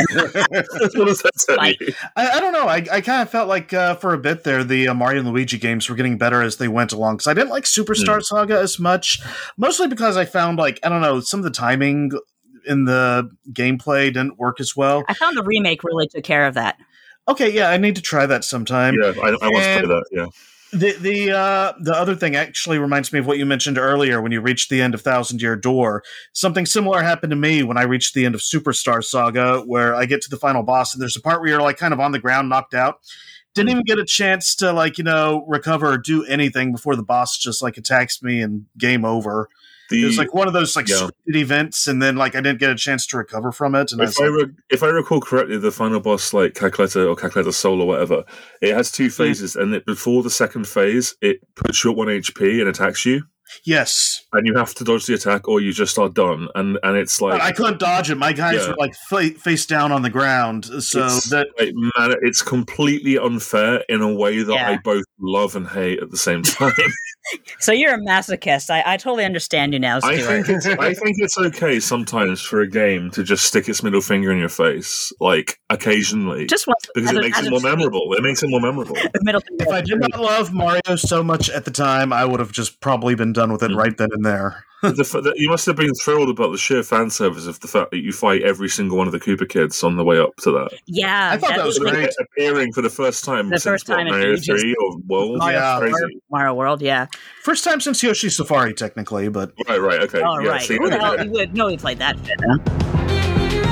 what does that tell Like- you? I, I don't know. I, I kind of felt like uh, for a bit there, the uh, Mario and Luigi games were getting better as they went along. Because I didn't like Superstar Hmm. Saga as much, mostly because I found like I don't know, some of the timing in the gameplay didn't work as well. I found the remake really took care of that. Okay, yeah, I need to try that sometime. Yeah, I, I want to play And- that, yeah. The the uh, the other thing actually reminds me of what you mentioned earlier when you reached the end of Thousand Year Door. Something similar happened to me when I reached the end of Superstar Saga, where I get to the final boss and there's a part where you're like kind of on the ground, knocked out. Didn't even get a chance to like you know recover or do anything before the boss just like attacks me and game over. The, It was like one of those like yeah. scripted events, and then like I didn't get a chance to recover from it. And I was if I, like, re- if I recall correctly, the final boss, like Cacletta or Cacletta Soul or whatever, it has two phases, and it, before the second phase, it puts you at one H P and attacks you. yes, And you have to dodge the attack, or you just are done. And and it's like but I couldn't dodge it. My guys Yeah. were like fa- face down on the ground, so it's, that like, man, it's completely unfair in a way that Yeah. I both love and hate at the same time. So you're a masochist. I, I totally understand you now, I Stuart. think it's I think it's okay sometimes for a game to just stick its middle finger in your face, like occasionally, Just once, because as it a- makes as it a more treat. memorable. It makes it more memorable. Middle if I did not love Mario so much at the time, I would have just probably been done with it Mm. right then and there. the, f- the, you must have been thrilled about the sheer fan service of the fact that you fight every single one of the Koopa kids on the way up to that. Yeah, I thought that was was great. Appearing for the first time The since first what, time in Mario ages. three or World. Mario, Yeah. Crazy. Mario, Mario World. Yeah. First time since Yoshi Safari, technically, but Right, right, okay. Oh, yeah, right. see, Who the hell okay. you would know he played that shit? Huh?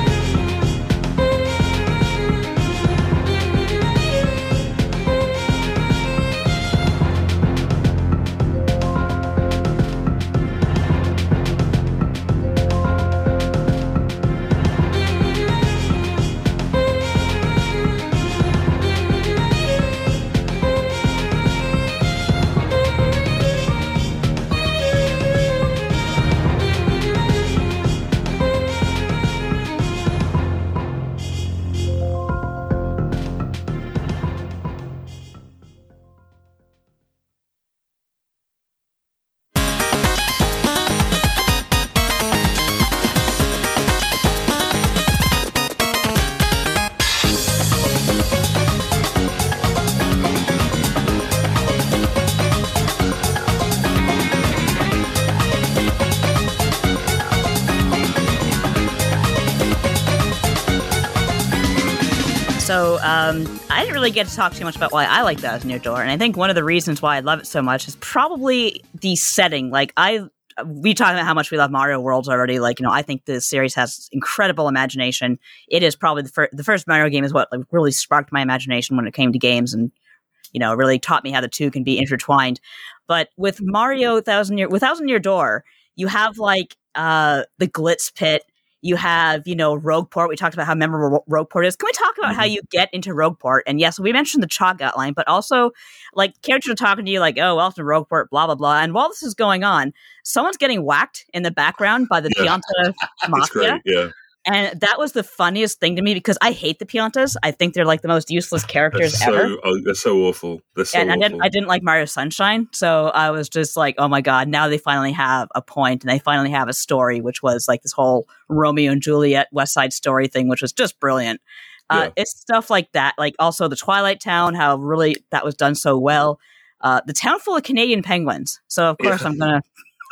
So um, I didn't really get to talk too much about why I like Thousand Year Door, and I think one of the reasons why I love it so much is probably the setting. Like I, we talked about how much we love Mario Worlds already. Like you know, I think the series has incredible imagination. It is probably the first. The first Mario game is what like, really sparked my imagination when it came to games, and you know, really taught me how the two can be intertwined. But with Mario Thousand Year, with Thousand Year Door, you have like uh, the Glitz Pit. You have, you know, Rogueport. We talked about how memorable Rogueport is. Can we talk about mm-hmm. how you get into Rogueport? And yes, we mentioned the Chog outline, but also, like, characters are talking to you like, oh, welcome to Rogueport, blah, blah, blah. And while this is going on, someone's getting whacked in the background by the yeah. Pianta Mafia. Great, yeah. And that was the funniest thing to me because I hate the Piantas. I think they're like the most useless characters so, ever. Oh, they're so awful. They're so and awful. I didn't, I didn't like Mario Sunshine. So I was just like, oh my God, now they finally have a point and they finally have a story, which was like this whole Romeo and Juliet West Side Story thing, which was just brilliant. Uh, yeah. It's stuff like that. Like also the Twilight Town, how really that was done so well. Uh, the town full of Canadian penguins. So of course yeah. I'm going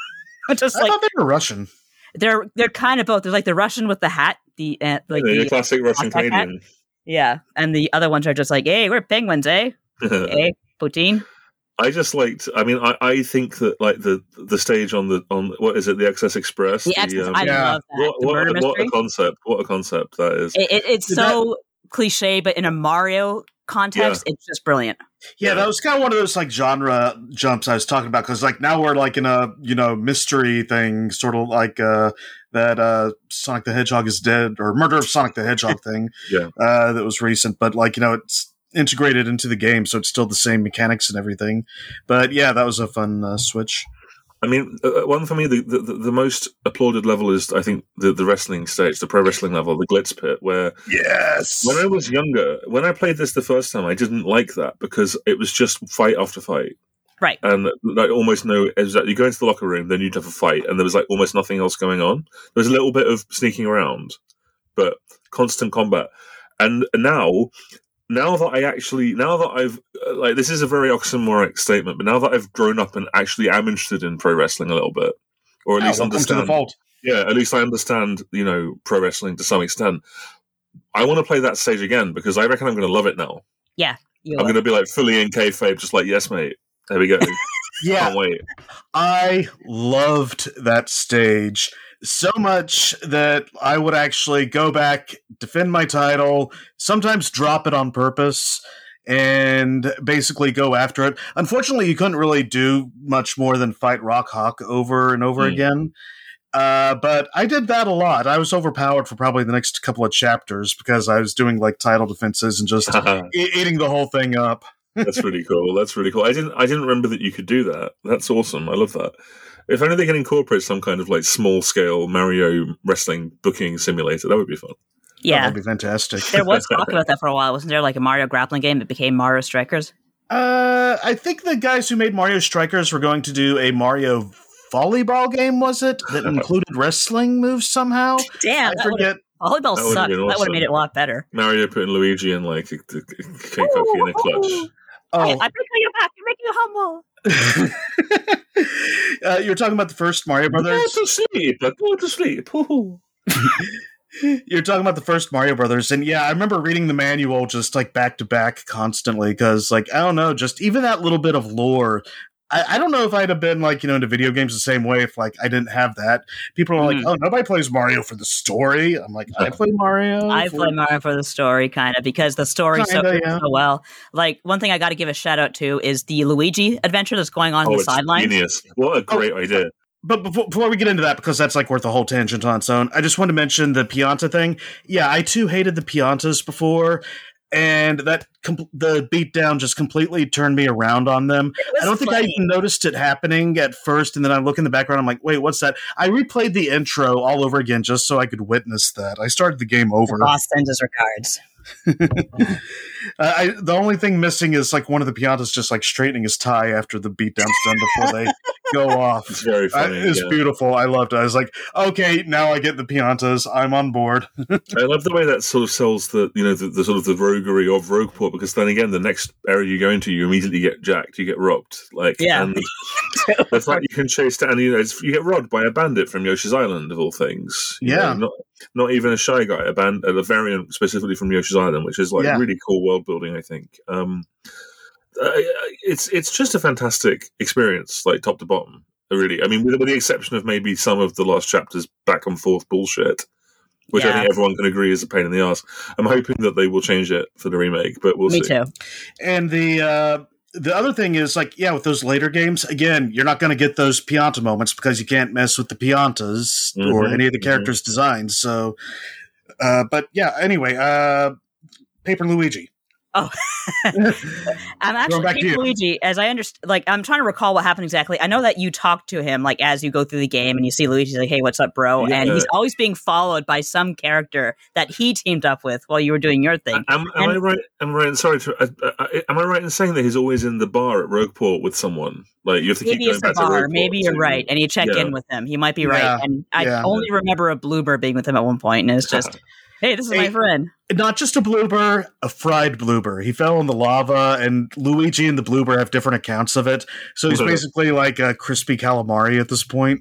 to just I like. I thought they were Russian. They're they're kind of both. There's like the Russian with the hat, the uh, like yeah, the, the classic Russian Canadian. Hat. Yeah, and the other ones are just like, hey, we're penguins, eh? Hey, Poutine. I just liked. I mean, I, I think that like the the stage on the on what is it, the Excess Express? The, the Excess, um, I yeah. love that. What, what, what a concept! What a concept that is. It, it, it's Did so that, cliche, but in a Mario context, yeah. it's just brilliant. Yeah, that was kind of one of those like genre jumps I was talking about because like now we're like in a you know mystery thing, sort of like uh, that uh, Sonic the Hedgehog is dead or Murder of Sonic the Hedgehog thing. Yeah, uh, that was recent, but like you know it's integrated into the game, so it's still the same mechanics and everything. But yeah, that was a fun uh, switch. I mean, uh, one for me, the, the the most applauded level is, I think, the, the wrestling stage, the pro wrestling level, the Glitz Pit, where... Yes! When I was younger, when I played this the first time, I didn't like that, because it was just fight after fight. Right. And like almost no... You go into the locker room, then you'd have a fight, and there was like almost nothing else going on. There was a little bit of sneaking around, but constant combat. And now... Now that I actually, now that I've, like, this is a very oxymoronic statement, but now that I've grown up and actually am interested in pro wrestling a little bit, or at oh, least understand, to the fold. yeah, at least I understand, you know, pro wrestling to some extent. I want to play that stage again because I reckon I'm going to love it now. Yeah, I'm going to be like fully in kayfabe, just like, yes, mate. There we go. Yeah, can't wait. I loved that stage so much that I would actually go back, defend my title, sometimes drop it on purpose, and basically go after it. Unfortunately, you couldn't really do much more than fight Rock Hawk over and over mm. again. Uh, but I did that a lot. I was overpowered for probably the next couple of chapters because I was doing like title defenses and just e- eating the whole thing up. That's really cool. That's really cool. I didn't. I didn't remember that you could do that. That's awesome. I love that. If only they can incorporate some kind of like small scale Mario wrestling booking simulator, that would be fun. Yeah, that would be fantastic. There was talk about that for a while, wasn't there? Like a Mario grappling game that became Mario Strikers. Uh, I think the guys who made Mario Strikers were going to do a Mario volleyball game. Was it that included wrestling moves somehow? Damn, I forget. Volleyball that sucked. Awesome. That would have made it a lot better. Mario putting Luigi in like a, a, a cake cookie in a clutch. Oh, I, I pick you back. You're making you humble. uh, you were talking about the first Mario Brothers. Go to sleep. Go to sleep. You're talking about the first Mario Brothers, and yeah, I remember reading the manual just like back to back constantly because, like, I don't know, just even that little bit of lore. I, I don't know if I'd have been like, you know, into video games the same way if like I didn't have that. People are like, mm. oh, nobody plays Mario for the story. I'm like, I play Mario. I for- play Mario for the story, kind of, because the story so, yeah. so well. Like, one thing I got to give a shout out to is the Luigi adventure that's going on oh, in the it's sidelines. Genius. What a great oh, idea. But before, before we get into that, because that's like worth a whole tangent on its own, I just want to mention the Pianta thing. Yeah, I too hated the Piantas before. And that com- the beatdown just completely turned me around on them. I don't think funny. I even noticed it happening at first, and then I look in the background, I'm like, wait, what's that? I replayed the intro all over again just so I could witness that. I started the game over. The boss sends his regards. Uh, I, the only thing missing is like one of the Piantas just like straightening his tie after the beatdown's done before they go off. It's very funny. I, it's yeah. beautiful. I loved it. I was like, okay, now I get the Piantas. I'm on board. I love the way that sort of sells the you know the, the sort of the roguery of Rogueport, because then again, the next area you go into, you immediately get jacked, you get robbed. Like, Yeah. and the fact you can chase down, you know, it's, you get robbed by a bandit from Yoshi's Island of all things. You Yeah. know, not not even a Shy Guy, a band, a variant specifically from Yoshi's Island, which is like Yeah. really cool world building. I think um, uh, it's it's just a fantastic experience, like top to bottom. Really, I mean, with, with the exception of maybe some of the last chapters back and forth bullshit, which I Yeah. think everyone can agree is a pain in the ass. I'm hoping that they will change it for the remake, but we'll Me see. too. And the uh, the other thing is like, yeah, with those later games, again, you're not going to get those Pianta moments because you can't mess with the Piantas Mhm, or any of the mhm. characters' designs. So, uh, but yeah, anyway, uh, Paper Luigi. Oh, I'm actually back to Paper you. Luigi. As I understand, like I'm trying to recall what happened exactly. I know that you talk to him like as you go through the game, and you see Luigi's like, "Hey, what's up, bro?" And Yeah. he's always being followed by some character that he teamed up with while you were doing your thing. Am, am And- I right? Am I right? Sorry, to, uh, uh, am I right in saying that he's always in the bar at Rogueport with someone? Like you have to Maybe keep going it's the back to bar. Rogueport. Maybe you're to- right, and you check Yeah. in with him. You might be Yeah, right. And I yeah. only remember a bloober being with him at one point, and it's just, "Hey, this is my Hey, friend." Not just a bloober, a fried bloober. He fell in the lava, and Luigi and the bloober have different accounts of it. So he's Mhm. basically like a crispy calamari at this point.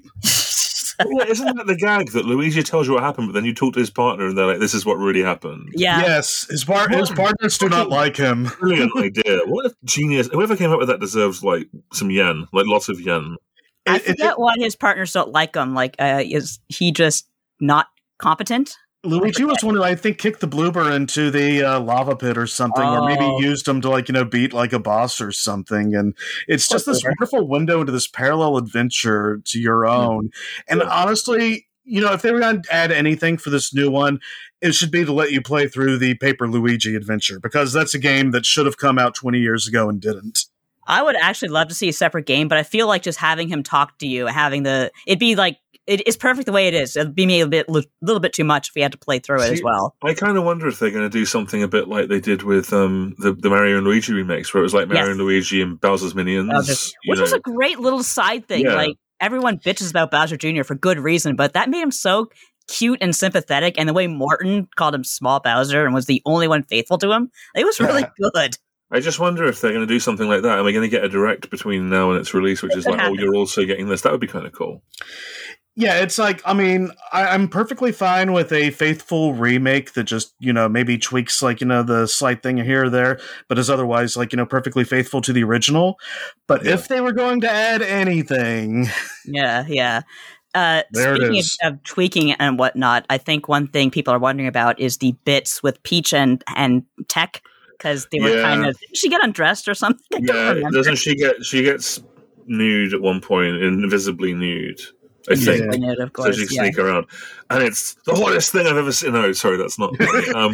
Yeah, isn't that the gag that Luigi tells you what happened, but then you talk to his partner and they're like, "This is what really happened." Yeah. Yes, his, par- his partners do not like him. Brilliant idea. What a genius! Whoever came up with that deserves like some yen, like lots of yen. I It- it- forget why his partners don't like him. Like, uh, is he just not competent? Luigi was one who I think kicked the bloober into the uh, lava pit or something, or maybe Oh. used him to like you know beat like a boss or something. And it's just this Bloober. wonderful window into this parallel adventure to your own. And Yeah. honestly, you know, if they were going to add anything for this new one, it should be to let you play through the Paper Luigi adventure, because that's a game that should have come out twenty years ago and didn't. I would actually love to see a separate game, but I feel like just having him talk to you, having the, it'd be like, it is perfect the way it is. It'd be maybe a bit, little bit too much if we had to play through it See, as well. I kind of wonder if they're going to do something a bit like they did with um, the the Mario and Luigi remakes, where it was like Mario Yes. and Luigi and Bowser's Minions. Uh, just- you which know. was a great little side thing. Yeah. Like, everyone bitches about Bowser Junior for good reason, but that made him so cute and sympathetic. And the way Morton called him Small Bowser and was the only one faithful to him, it was really good. I just wonder if they're going to do something like that. Am I going to get a direct between now and its release, which It is could like, happen. oh, you're also getting this? That would be kind of cool. Yeah, it's like, I mean, I, I'm perfectly fine with a faithful remake that just, you know, maybe tweaks, like, you know, the slight thing here or there, but is otherwise, like, you know, perfectly faithful to the original. But Yeah. if they were going to add anything, Yeah, yeah. Uh, There it speaking of, is. of tweaking and whatnot, I think one thing people are wondering about is the bits with Peach and, and Tech, because they were Yeah. kind of, did she get undressed or something? I don't Yeah, remember. doesn't she get? She gets nude at one point, invisibly nude. I think. Invisibly nude, of So course, she can yeah. sneak around, and it's the hottest thing I've ever seen. No, sorry, that's not. Um,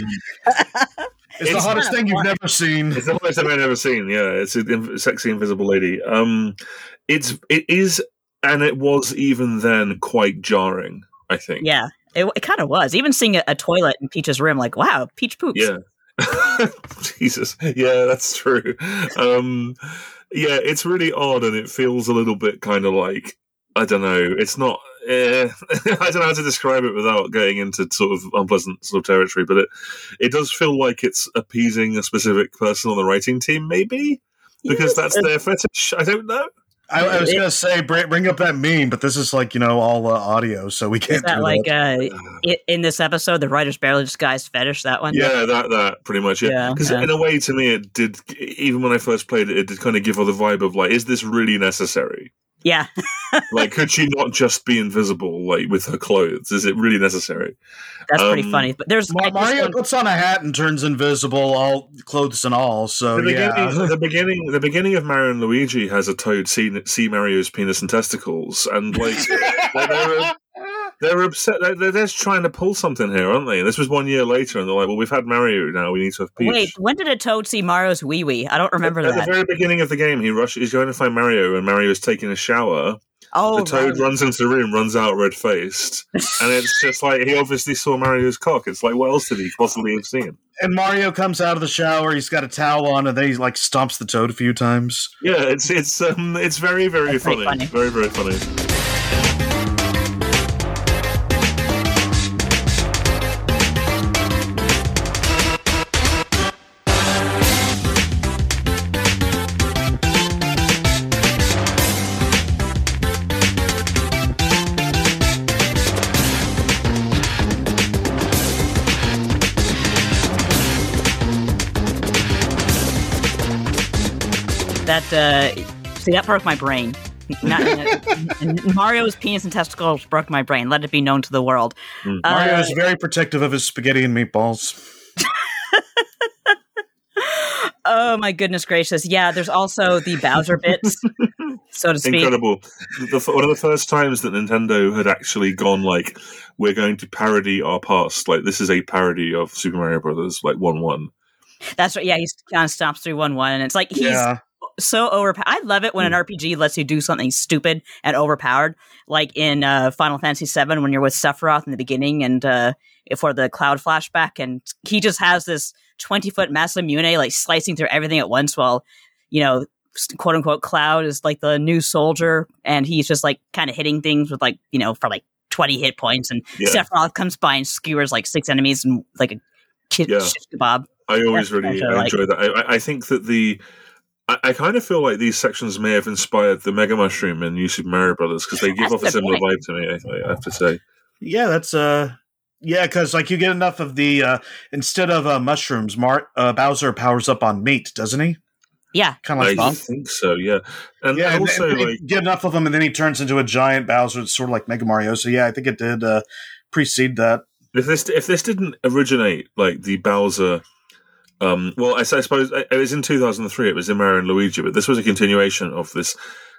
it's, the It's hottest not thing you've fun. never seen. it's the hottest thing I've ever seen. Yeah, it's a sexy invisible lady. Um, it's it is, and it was even then quite jarring. I think. Yeah, it, it kind of was. Even seeing a, a toilet in Peach's room, like, wow, Peach poops. Yeah. Jesus. Yeah, that's true. Um, yeah, it's really odd, and it feels a little bit kind of like, I don't know. It's not. Eh, I don't know how to describe it without getting into sort of unpleasant sort of territory, but it it does feel like it's appeasing a specific person on the writing team, maybe because Yes. that's their fetish. I don't know. I, I was It- going to say, bring, bring up that meme, but this is like, you know, all uh, audio, so we Is can't that do like that. uh, i in this episode, the writer's barely disguised fetish? That one? Yeah, that that pretty much. Yeah, Yeah, because yeah. in a way, to me, it did. Even when I first played it, it did kind of give her the vibe of like, is this really necessary? Yeah. Like, could she not just be invisible, like with her clothes? Is it really necessary? That's pretty Um, funny. But there's I Ma- just Mario want- puts on a hat and turns invisible, all clothes and all. So The yeah, beginning, the beginning, the beginning of Mario and Luigi has a Toad see, see Mario's penis and testicles, and like they're, they're, they're upset. They're, they're just trying to pull something here, aren't they? And this was one year later, and they're like, "Well, we've had Mario now. We need to have Peach." Wait, when did a Toad see Mario's wee wee? I don't remember at that. the very beginning of the game, he rush, he's going to find Mario, and Mario is taking a shower, Oh, the Toad right. runs into the room, runs out red-faced, and it's just like he obviously saw Mario's cock. It's like, what else did he possibly have seen? And Mario comes out of the shower. He's got a towel on, and then he like stomps the Toad a few times. Yeah, it's it's um, it's very very funny. funny. very very funny. That uh, see that broke my brain. Not, uh, Mario's penis and testicles broke my brain. Let it be known to the world. Mm. Uh, Mario is very protective of his spaghetti and meatballs. Oh my goodness gracious! Yeah, there's also the Bowser bits, so to speak. Incredible. The, one of the first times that Nintendo had actually gone like, we're going to parody our past. Like, this is a parody of Super Mario Brothers, like one one. That's right. Yeah, he kind of stomps through one one, and it's like he's Yeah. so overpowered. I love it when an R P G lets you do something stupid and overpowered, like in uh, Final Fantasy seven when you're with Sephiroth in the beginning, and uh, for the Cloud flashback, and he just has this twenty foot Masamune like slicing through everything at once, while you know, quote unquote, Cloud is like the new soldier, and he's just like kind of hitting things with like you know for like twenty hit points, and Yeah. Sephiroth comes by and skewers like six enemies and like a kid Yeah. shish kebab. I always That's really what I like. enjoy that. I, I think that the I, I kind of feel like these sections may have inspired the Mega Mushroom in New Super Mario Brothers because they give That's off a a good similar point. vibe to me. I, I have to say. Yeah, that's uh, yeah, because like you get enough of the uh, instead of uh, mushrooms, Mar- uh, Bowser powers up on meat, doesn't he? Yeah, Kind of like I Bonk. think so. Yeah, and, Yeah, and and, also and you like get enough of them, and then he turns into a giant Bowser. It's sort of like Mega Mario. So yeah, I think it did uh, precede that. if this if this didn't originate like the Bowser. Um, well, I, I suppose it was in two thousand three. It was in Mario and Luigi, but this was a continuation of this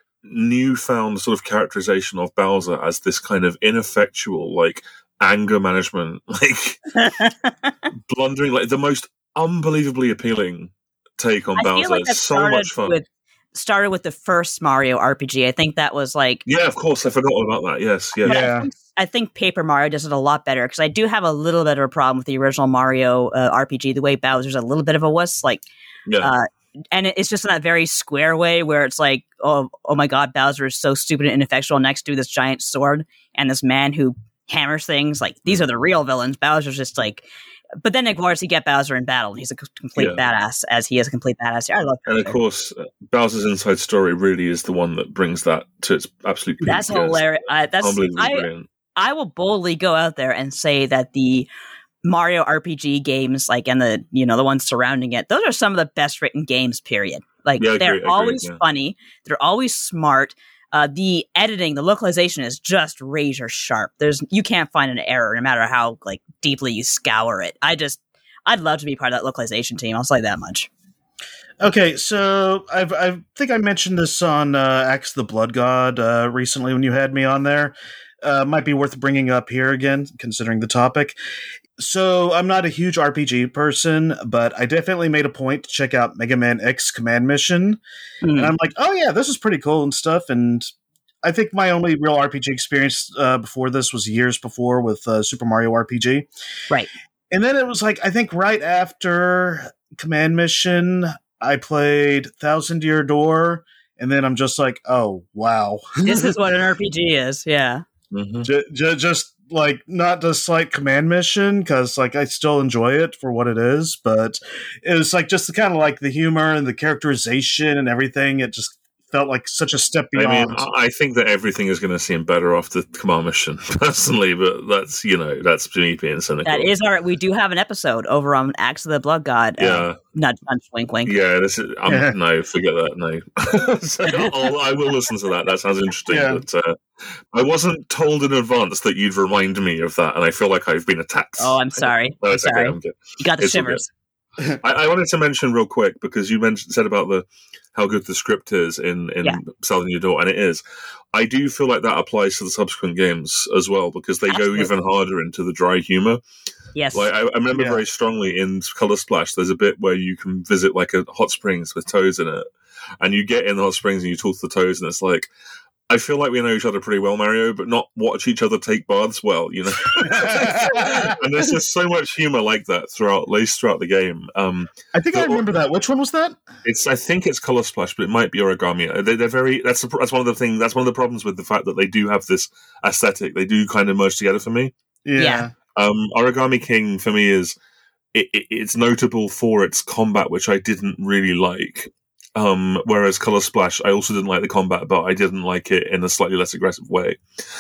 newfound sort of characterization of Bowser as this kind of ineffectual, like anger management, like blundering, like the most unbelievably appealing take on I Bowser. feel like that It's so started much fun. with started with the first Mario R P G. I think that was like Yeah, of course, I forgot all about that. Yes, yeah, But I Yeah. think, I think Paper Mario does it a lot better because I do have a little bit of a problem with the original Mario uh, R P G. The way Bowser's a little bit of a wuss, like, yeah. uh, and it- it's just in that very square way where it's like, oh, oh my God, Bowser is so stupid and ineffectual next to this giant sword and this man who hammers things. Like these are the real villains. Bowser's just like. But then, of course, you get Bowser in battle, and he's a c- complete Yeah. badass, as he is a complete badass. I love And of Bowser. course, uh, Bowser's inside story really is the one that brings that to its absolute peak. That's It's hilarious. Uh, that's unbelievably I, brilliant. I will boldly go out there and say that the Mario R P G games, like, and the, you know, the ones surrounding it, those are some of the best written games, period. Like, Yeah, I they're agree, I agree, always yeah. funny. They're always smart. Uh, the editing, the localization is just razor sharp. There's, you can't find an error no matter how, like, deeply you scour it. I just, I'd love to be part of that localization team. I'll say that much. Okay, so I've, I think I mentioned this on uh, Axe the Blood God uh, recently when you had me on there. Uh, might be worth bringing up here again, considering the topic. So I'm not a huge R P G person, but I definitely made a point to check out Mega Man X Command Mission. Hmm. And I'm like, oh yeah, this is pretty cool and stuff. And I think my only real R P G experience uh, before this was years before with uh, Super Mario R P G. Right. And then it was like, I think right after Command Mission, I played Thousand Year Door. And then I'm just like, oh, wow. This is what an R P G is. Yeah. Mhm. J- j- just like not to slight Command Mission, because like I still enjoy it for what it is, but it was like just the kind of like the humor and the characterization and everything. It just felt like such a step I beyond. mean, I I think that everything is going to seem better after Command Mission, personally, but that's, you know, that's me being cynical. That is our, we do have an episode over on Axe of the Blood God. Uh, Yeah. nudge, nudge, wink, wink. Yeah, this is, um, no, forget that, no. So I'll, I will listen to that. That sounds interesting. Yeah. But uh, I wasn't told in advance that you'd remind me of that, and I feel like I've been attacked. Oh, I'm sorry. No, I'm it's okay. sorry. I'm good. You got the It's all shivers. I, I wanted to mention real quick because you mentioned said about the how good the script is in in Yeah. Southern Your Door, and it is. I do feel like that applies to the subsequent games as well because they Absolutely. go even harder into the dry humor. Yes. Like I, I remember Yeah. very strongly in Color Splash, there's a bit where you can visit like a hot springs with toads in it, and you get in the hot springs and you talk to the toads, and it's like, I feel like we know each other pretty well, Mario, but not watch each other take baths well, you know? And there's just so much humor like that throughout, laced throughout the game. Um, I think I remember that. Which one was that? It's, I think it's Color Splash, but it might be Origami. They, they're very, that's, the, that's one of the things, that's one of the problems with the fact that they do have this aesthetic. They do kind of merge together for me. Yeah. Yeah. Um, Origami King, for me, is, it, it, it's notable for its combat, which I didn't really like. Um, whereas Color Splash, I also didn't like the combat, but I didn't like it in a slightly less aggressive way.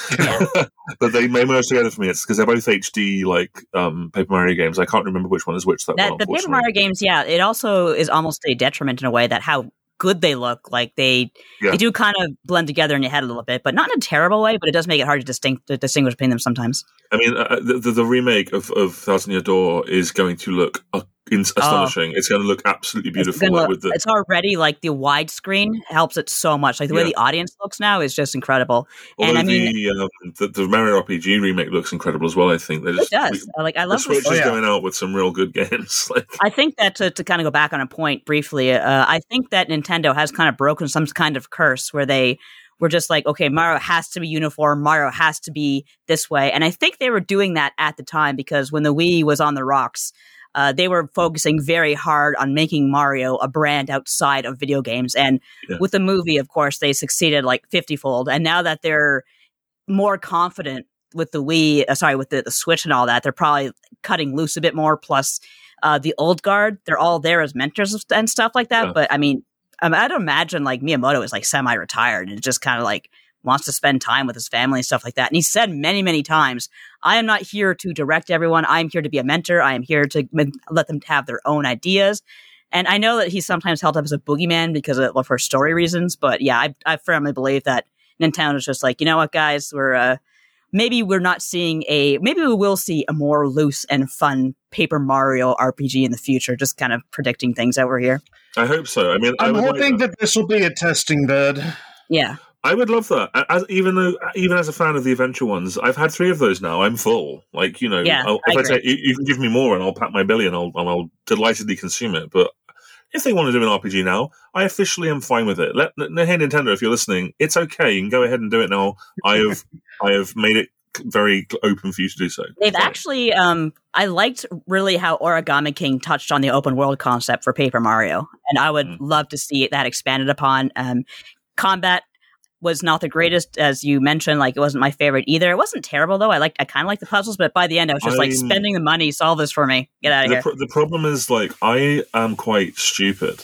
But they may merge together for me. It's because they're both H D, like um, Paper Mario games. I can't remember which one is which that, that well, the Paper Mario games, yeah, it also is almost a detriment in a way that how good they look. Like they Yeah. they do kind of blend together in your head a little bit, but not in a terrible way. But it does make it hard to distinct to distinguish between them sometimes. I mean, uh, the, the the remake of, of Thousand Year Door is going to look uh, in- astonishing. Oh. It's going to look absolutely beautiful. It's, like, look, with the- it's already like the widescreen helps it so much. Like the way Yeah. the audience looks now is just incredible. Although and I mean, the, um, the the Mario R P G remake looks incredible as well. I think they just, it does. We, like I love the Switch this. is Oh, yeah. going out with some real good games. like, I think that to, to kind of go back on a point briefly, uh, I think that Nintendo has kind of broken some kind of curse where they were just like, okay, Mario has to be uniform, Mario has to be this way. And I think they were doing that at the time because when the Wii was on the rocks, uh, they were focusing very hard on making Mario a brand outside of video games. And Yeah. with the movie, of course, they succeeded like fifty-fold. And now that they're more confident with the Wii, uh, sorry, with the, the Switch and all that, they're probably cutting loose a bit more. Plus, uh, the old guard, they're all there as mentors and stuff like that. Yeah. But I mean, um, I'd imagine like Miyamoto is like semi-retired and just kind of like wants to spend time with his family and stuff like that. And he said many, many times, I am not here to direct everyone. I am here to be a mentor. I am here to m- let them have their own ideas. And I know that he's sometimes held up as a boogeyman because of, for story reasons. But yeah, I, I firmly believe that Nintendo is just like, you know what, guys, we're, uh, maybe we're not seeing a, maybe we will see a more loose and fun Paper Mario R P G in the future, just kind of predicting things over here. I hope so. I mean, I I'm would hoping like that. that this will be a testing bed. Yeah. I would love that. As, even though, even as a fan of the adventure ones, I've had three of those now. I'm full. Like you know, Yeah, I'll, I if I, agree. say you, you can give me more, and I'll pat my belly, and I'll, and I'll delightedly consume it. But if they want to do an R P G now, I officially am fine with it. Let, let hey Nintendo, if you're listening, it's okay. You can go ahead and do it now. I have, I have made it very open for you to do so. They've So, actually, um, I liked really how Origami King touched on the open world concept for Paper Mario, and I would Mm. love to see that expanded upon. Um, combat was not the greatest, as you mentioned. Like, it wasn't my favorite either. It wasn't terrible though. I liked, I kind of liked the puzzles, but by the end, I was just like, I'm- spending the money, solve this for me, get out of the, here. pro- the problem is, like, I am quite stupid.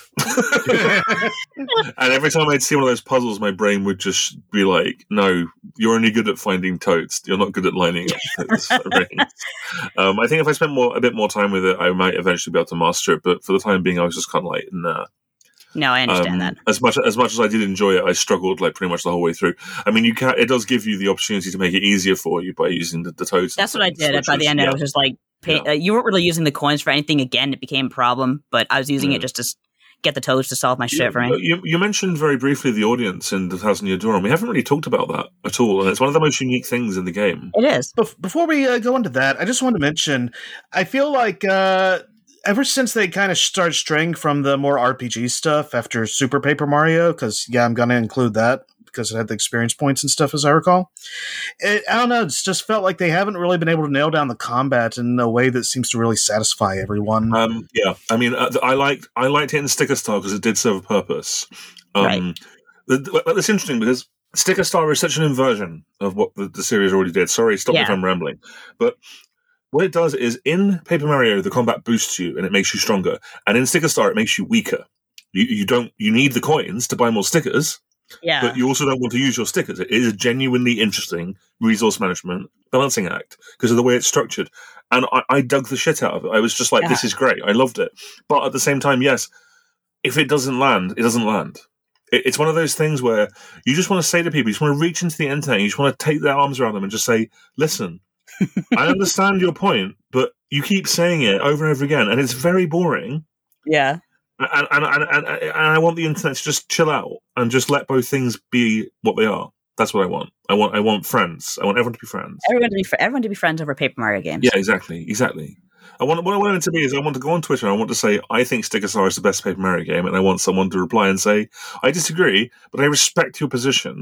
And every time I'd see one of those puzzles, my brain would just be like, no, you're only good at finding toads. You're not good at lining up those rings. Um, I think if I spent more, a bit more time with it, I might eventually be able to master it. But for the time being, I was just kind of like, nah. No, I understand Um, that. As much as much as I did enjoy it, I struggled like pretty much the whole way through. I mean, you can it does give you the opportunity to make it easier for you by using the, the toads. and That's what I things, did. which By the is- end, yeah. I was just like, pay, Yeah. uh, you weren't really using the coins for anything. Again, it became a problem, but I was using Yeah. it just to s- get the toads to solve my shit You, for me. you, you mentioned very briefly the audience in the Thousand Year Door, and we haven't really talked about that at all. And it's one of the most unique things in the game. It is. Bef- Before we uh, go into that, I just want to mention, I feel like uh, ever since they kind of started straying from the more R P G stuff after Super Paper Mario, because, yeah, I'm going to include that because it had the experience points and stuff, as I recall. It, I don't know, it's just felt like they haven't really been able to nail down the combat in a way that seems to really satisfy everyone. Um, yeah, I mean, uh, I liked I liked it in Sticker Star because it did serve a purpose. Um, Right. the, the, it's interesting because Sticker Star is such an inversion of what the, the series already did. Sorry, stop me if Yeah. I'm rambling, but what it does is in Paper Mario, the combat boosts you and it makes you stronger, and in Sticker Star, it makes you weaker. You, you don't you need the coins to buy more stickers. Yeah. But you also don't want to use your stickers. It is a genuinely interesting resource management balancing act because of the way it's structured. And I, I dug the shit out of it. I was just like, Yeah. this is great. I loved it. But at the same time, yes, if it doesn't land, it doesn't land. It, it's one of those things where you just want to say to people, you just want to reach into the internet, you just want to take their arms around them and just say, listen, I understand your point, but you keep saying it over and over again, and it's very boring. yeah. And, and, and, and, and I want the internet to just chill out and just let both things be what they are. That's what I want. I want I want friends. I want everyone to be friends. Everyone to be fr- everyone to be friends over Paper Mario games. Yeah, exactly, exactly. I want what I want it to be is I want to go on Twitter and I want to say I think Sticker Star is the best Paper Mario game, and I want someone to reply and say I disagree, but I respect your position.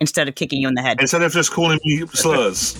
instead of kicking you in the head. Instead of just calling me slurs.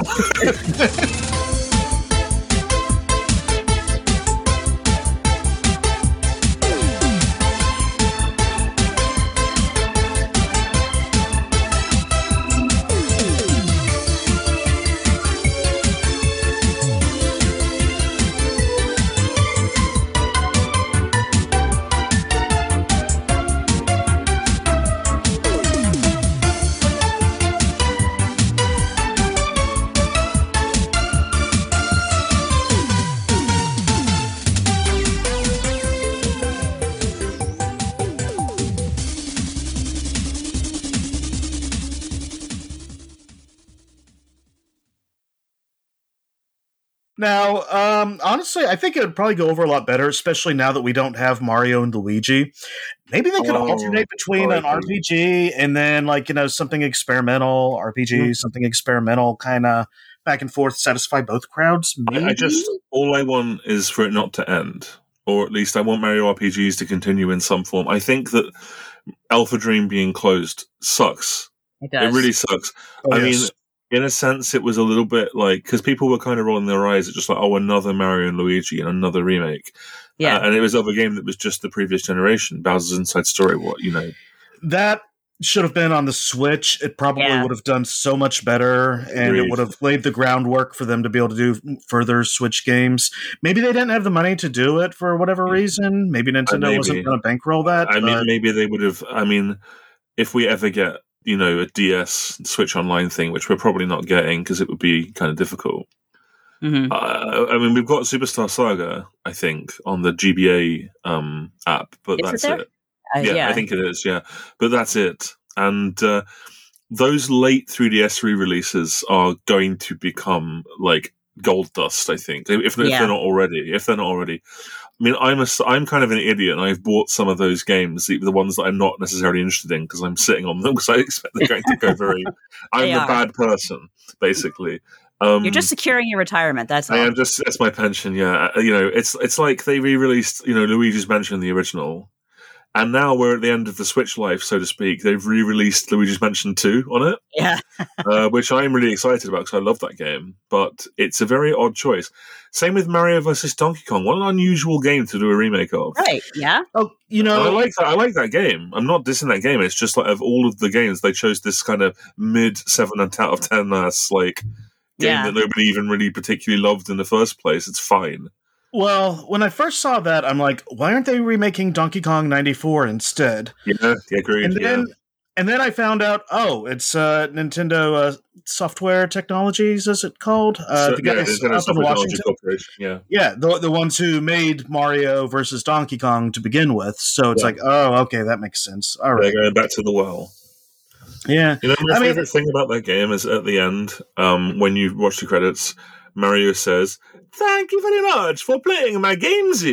Now, um, honestly, I think it would probably go over a lot better, especially now that we don't have Mario and Luigi. Maybe they could Oh, alternate between oh, an R P G and then, like, you know, something experimental, R P G, mm-hmm. something experimental, kind of back and forth, satisfy both crowds. I, I just, all I want is for it not to end, or at least I want Mario R P Gs to continue in some form. I think that Alpha Dream being closed sucks. It does. It really sucks. Oh, I yes. mean, in a sense, it was a little bit like, because people were kind of rolling their eyes at just like, oh, another Mario and Luigi and another remake. Yeah. Uh, and it was of a game that was just the previous generation, Bowser's Inside Story, what, you know. That should have been on the Switch. It probably Yeah. would have done so much better, and Agreed. it would have laid the groundwork for them to be able to do further Switch games. Maybe they didn't have the money to do it for whatever reason. Maybe Nintendo maybe. wasn't going to bankroll that. I mean, but- maybe they would have, I mean, if we ever get, you know, a D S Switch Online thing, which we're probably not getting because it would be kind of difficult. Mm-hmm. Uh, I mean, we've got Superstar Saga, I think, on the G B A um, app, but Is that's it there? it. Uh, Yeah, yeah. I think it is, yeah. But that's it. And uh, those late three D S re-releases are going to become, like, gold dust, I think, if, if Yeah. they're not already. If they're not already. I mean, I'm a, I'm kind of an idiot, and I've bought some of those games, the, the ones that I'm not necessarily interested in, because I'm sitting on them, because I expect they're going to go very... I'm They the are. bad person, basically. Um, You're just securing your retirement. That's all. I am just... That's my pension, yeah. Uh, You know, it's it's like they re-released, you know, Luigi's Mansion, the original, and now we're at the end of the Switch life, so to speak. They've re-released Luigi's Mansion two on it. Yeah. uh, which I'm really excited about because I love that game. But it's a very odd choice. Same with Mario versus Donkey Kong. What an unusual game to do a remake of. Right. Yeah. Oh, you And I know, like that. I like that game. I'm not dissing that game. It's just like of all of the games, they chose this kind of mid seven out of ten ass like game Yeah. that nobody even really particularly loved in the first place. It's fine. well, when I first saw that, I'm like, why aren't they remaking Donkey Kong ninety-four instead? Yeah, yeah agreed. And then, yeah. and then I found out, oh, it's uh, Nintendo uh, Software Technologies, is it called? Uh, So, the yeah, guys Nintendo up in Software Technology Washington. Corporation. Yeah. Yeah, the the ones who made Mario versus Donkey Kong to begin with. So it's Yeah. like, oh, okay, that makes sense. All They're right. going back to the well. Yeah. You know, my I mean- favorite thing about that game is at the end, um, when you watch the credits, Mario says, "Thank you very much for playing my games."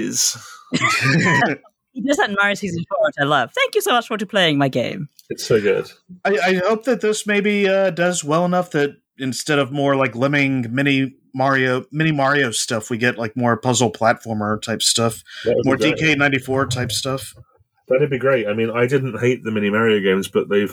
He does that in Mario Season four, which I love. Thank you so much for playing my game. It's so good. I, I hope that this maybe uh, does well enough that instead of more like lemming mini Mario mini Mario stuff, we get like more puzzle platformer type stuff, That would more be D great. K ninety-four type stuff. That'd be great. I mean, I didn't hate the mini Mario games, but they've.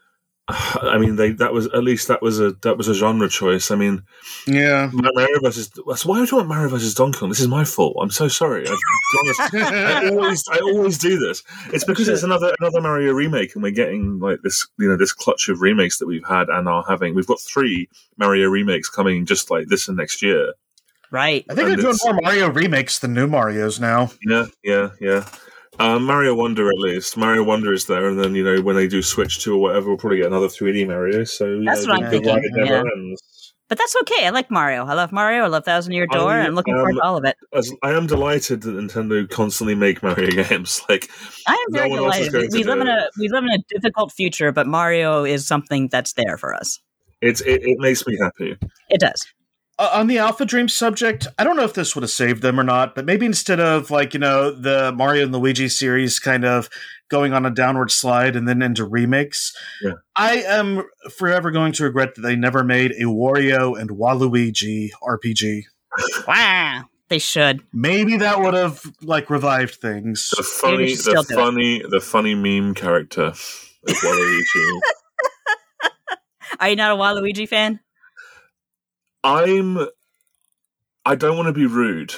I mean, they that was at least that was a that was a genre choice. I mean, Yeah. Mario versus. So why would you want Mario versus Donkey Kong? This is my fault. I'm so sorry. I, honest, I always I always do this. It's because it's another another Mario remake, and we're getting like this you know this clutch of remakes that we've had and are having. We've got three Mario remakes coming just like this and next year. Right. I think And they're doing it's- more Mario remakes than new Marios now. Yeah, yeah, yeah. Um, Mario Wonder, at least. Mario Wonder is there, and then, you know, when they do Switch two or whatever, we'll probably get another three D Mario. So, you That's know, what I'm the, the ride thinking, never yeah. ends. But that's okay. I like Mario. I love Mario. I love Thousand Year Door. I, and I'm looking forward um, to all of it. As, I am delighted that Nintendo constantly make Mario games. Like, I am no very one else is delighted. going We to live do in it. a we live in a difficult future, but Mario is something that's there for us. It's, it, it makes me happy. It does. Uh, on the Alpha Dream subject, I don't know if this would have saved them or not, but maybe instead of like, you know, the Mario and Luigi series kind of going on a downward slide and then into remakes, Yeah. I am forever going to regret that they never made a Wario and Waluigi R P G. Wow. They should. Maybe that would have like revived things. The funny, should still the do it. funny, the funny meme character of Waluigi. Are you not a Waluigi fan? I'm. I don't want to be rude.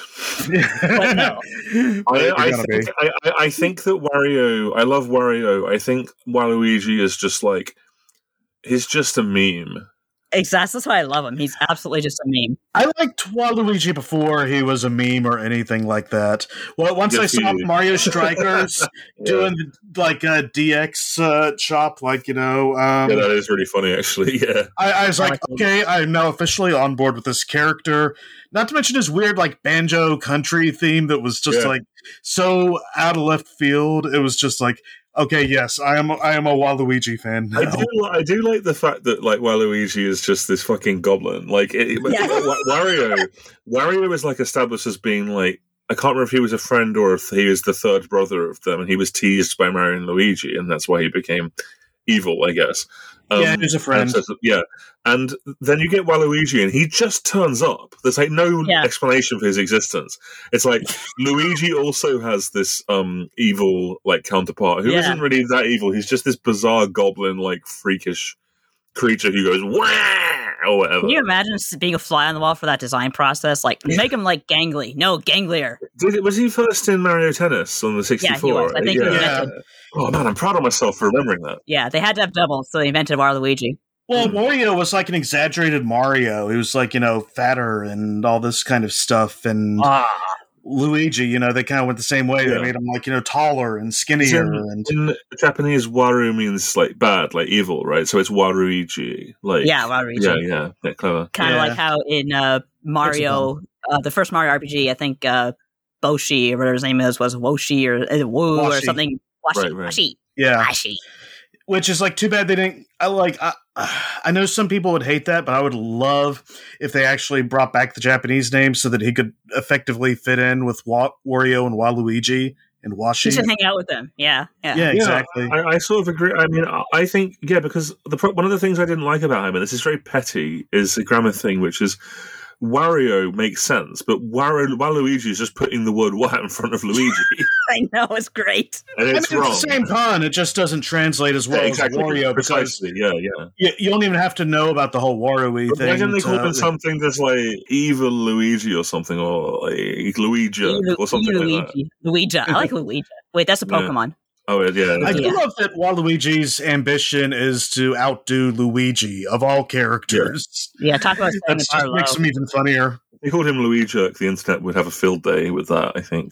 But no. I, I, think, I, I think that Wario. I love Wario. I think Waluigi is just like he's just a meme. Exactly. That's why I love him. He's absolutely just a meme. I liked Waluigi before he was a meme or anything like that. Well, once Good I saw you. Mario Strikers yeah. doing the, like a D X uh, chop, like, you know. Um, yeah, that is really funny, actually. Yeah. I, I was like, okay, I'm now officially on board with this character. Not to mention his weird, like, banjo country theme that was just, yeah. like, so out of left field. It was just like, okay, yes, I am. I am a Waluigi fan now. I do. I do like the fact that like Waluigi is just this fucking goblin. Like it, yeah. Wario, Wario is like established as being like I can't remember if he was a friend or if he was the third brother of them, and he was teased by Mario and Luigi, and that's why he became evil, I guess. Um, yeah, he's a friend. And so, yeah, and then you get Waluigi, and he just turns up. There's like no yeah. explanation for his existence. It's like Luigi also has this um, evil like counterpart who yeah. isn't really that evil. He's just this bizarre goblin, like freakish creature who goes wah or whatever. Can you imagine being a fly on the wall for that design process? Like make him like gangly, no ganglier. Did it, was he first in Mario Tennis on the sixty-four? Yeah, he was. I think yeah. he invented. Yeah. Oh man, I'm proud of myself for remembering that. Yeah, they had to have doubles, so they invented Waluigi. Well, Wario was like an exaggerated Mario. He was like, you know, fatter and all this kind of stuff. And ah. Luigi, you know, they kind of went the same way. Yeah. They made him like, you know, taller and skinnier. In, and in Japanese, Waru means like bad, like evil, right? So it's Waluigi. Like, yeah, Waluigi. Yeah, yeah, yeah clever. Kind of yeah. like how in uh, Mario, uh, the first Mario R P G, I think uh, Boshi or whatever his name is was Woshi or uh, Woo Washi. or something. Washi, right, right. Washi. Yeah. Washi. Which is like too bad they didn't. I like. I, I know some people would hate that, but I would love if they actually brought back the Japanese name so that he could effectively fit in with Wa- Wario and Waluigi and Washi. He should hang out with them. Yeah, yeah, yeah exactly. Yeah, I, I sort of agree. I mean, I think yeah, because the one of the things I didn't like about him, and this is very petty, is a grammar thing, which is. Wario makes sense, but Wario, Waluigi is just putting the word "wa" in front of Luigi. I know, it's great. And it's I mean, wrong. It's the same pun, it just doesn't translate as well yeah, exactly. as Wario. Precisely, yeah, yeah. You, you don't even have to know about the whole Wario-y thing. Why didn't they call to, him something that's like Evil Luigi or something, or like Luigi Lu- or something Luigi. like that? Luigi. I like Luigi. Wait, that's a Pokemon. Yeah. Oh, yeah. I do yeah. love that Waluigi's ambition is to outdo Luigi of all characters. Yeah, yeah talk about that just makes him even funnier. If you called him Luigi, the internet would have a field day with that, I think.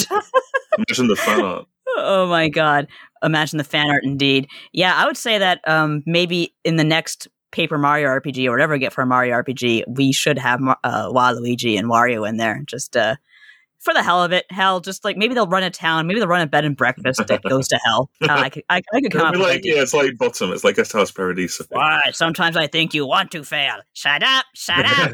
Imagine the fan art. Oh my god. Imagine the fan art indeed. Yeah, I would say that um, maybe in the next Paper Mario R P G or whatever we get for a Mario R P G, we should have uh, Waluigi and Wario in there. Just uh, for the hell of it. Hell, just like maybe they'll run a town, maybe they'll run a bed and breakfast that goes to hell. Uh, I could, I, I could come up with like, yeah, it's like Bottom. It's like Guest House Paradiso. What? Sometimes I think you want to fail. Shut up! Shut up!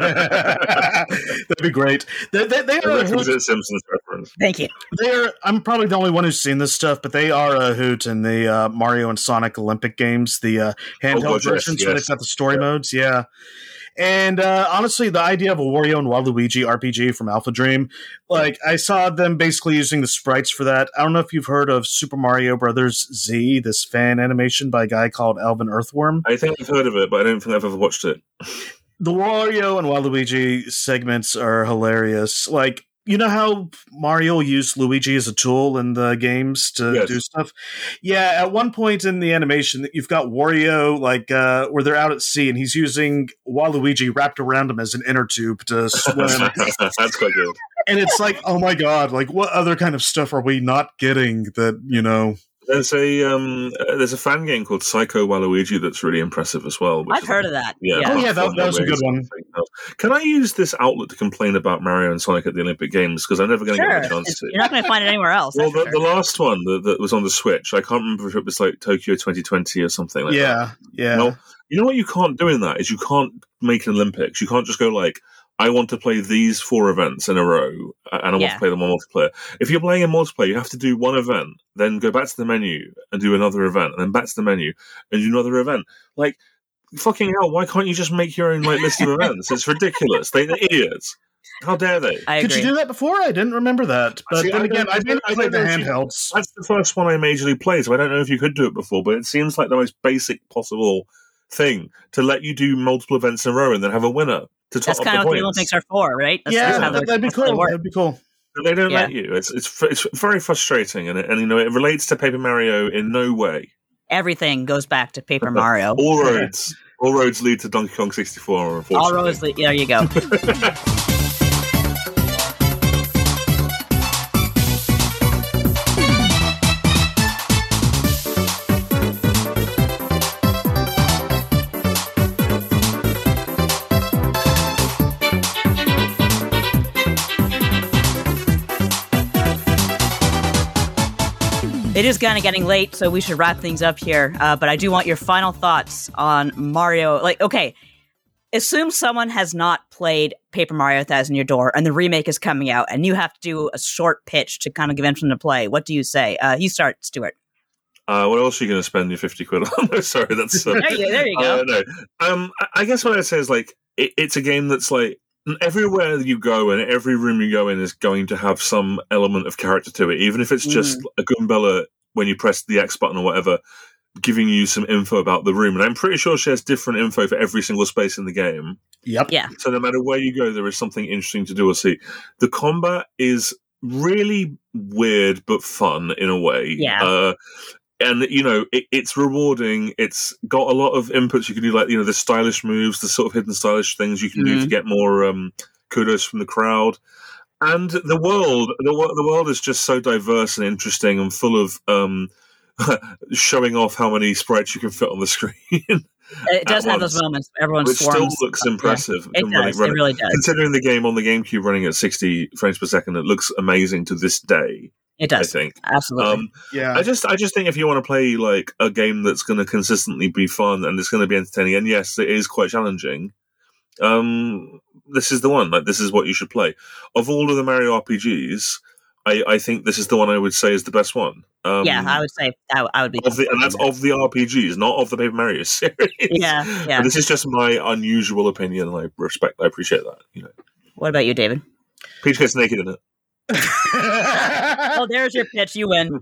That'd be great. They, they, they are a hoot. Simpsons reference. Thank you. They are. I'm probably the only one who's seen this stuff, but they are a hoot in the uh, Mario and Sonic Olympic games, the uh, handheld oh, versions yes, where yes. they've got the story yeah. modes. Yeah. And uh, honestly, the idea of a Wario and Waluigi R P G from Alpha Dream, like I saw them basically using the sprites for that. I don't know if you've heard of Super Mario Brothers Z, this fan animation by a guy called Alvin Earthworm. I think I've heard of it, but I don't think I've ever watched it. The Wario and Waluigi segments are hilarious. Like, you know how Mario used Luigi as a tool in the games to yes. do stuff? Yeah, at one point in the animation, you've got Wario, like, uh, where they're out at sea, and he's using Waluigi wrapped around him as an inner tube to swim. That's quite good. And it's like, oh my god, like, what other kind of stuff are we not getting that, you know... There's a um, there's a fan game called Psycho Waluigi that's really impressive as well. I've heard of that. Yeah, yeah. Oh yeah, that, that was a good one. Can I use this outlet to complain about Mario and Sonic at the Olympic Games? Because I'm never going to sure. get a chance it's, to. You're not going to find it anywhere else. Well, the, sure. the last one that, that was on the Switch, I can't remember if it was like Tokyo twenty twenty or something like yeah, that. Yeah, yeah. Well, you know what you can't do in that is you can't make an Olympics. You can't just go like, I want to play these four events in a row, and I want yeah. to play them on multiplayer. If you're playing in multiplayer, you have to do one event, then go back to the menu and do another event, and then back to the menu and do another event. Like, fucking hell, why can't you just make your own like list of events? It's ridiculous. They, they're idiots. How dare they? I Could agree. you do that before? I didn't remember that. But See, then I again, I didn't play the handhelds. You, that's the first one I majorly played, so I don't know if you could do it before, but it seems like the most basic possible thing to let you do multiple events in a row and then have a winner to top That's up kind the of what points. the Olympics are for, right? That's, yeah, that's how that'd be cool. That'd be cool. But they don't Yeah. let you. It's it's it's very frustrating, and it, and you know it relates to Paper Mario in no way. Everything goes back to Paper Mario. All roads, all roads lead to Donkey Kong sixty-four. Unfortunately, All roads lead. There you go. It is kind of getting late, so we should wrap things up here. Uh, but I do want your final thoughts on Mario. Like, okay, assume someone has not played Paper Mario Thousand Year Door, and the remake is coming out, and you have to do a short pitch to kind of convince them to play. What do you say? Uh, you start, Stuart. Uh, what else are you going to spend your fifty quid on? No, sorry, that's uh, there, you, there you go. Uh, no. um, I guess what I'd say is like it, it's a game that's like everywhere you go and every room you go in is going to have some element of character to it, even if it's just mm. a Goombella when you press the X button or whatever, giving you some info about the room. And I'm pretty sure she has different info for every single space in the game. Yep. Yeah. So no matter where you go, there is something interesting to do or see. The combat is really weird but fun in a way. Yeah. Uh, and, you know, it, it's rewarding. It's got a lot of inputs you can do, like, you know, the stylish moves, the sort of hidden stylish things you can mm-hmm. do to get more um, kudos from the crowd. And the world, the, the world is just so diverse and interesting and full of um, showing off how many sprites you can fit on the screen. It does have those moments. Everyone Which swarms. still looks impressive. Yeah, it does. Running, running. It really does. Considering the game on the GameCube running at sixty frames per second, it looks amazing to this day. It does. I think. Absolutely. Um, yeah. I just, I just think if you want to play like a game that's going to consistently be fun and it's going to be entertaining, and yes, it is quite challenging. Um, this is the one. Like, this is what you should play. Of all of the Mario R P Gs, I, I think this is the one I would say is the best one. Um, yeah, I would say I, I would be. Of the, and that's of the R P Gs, not of the Paper Mario series. Yeah, yeah. But this is just my unusual opinion, and I respect, I appreciate that. You know. What about you, David? Peach gets naked in it. Oh, there's your pitch. You win.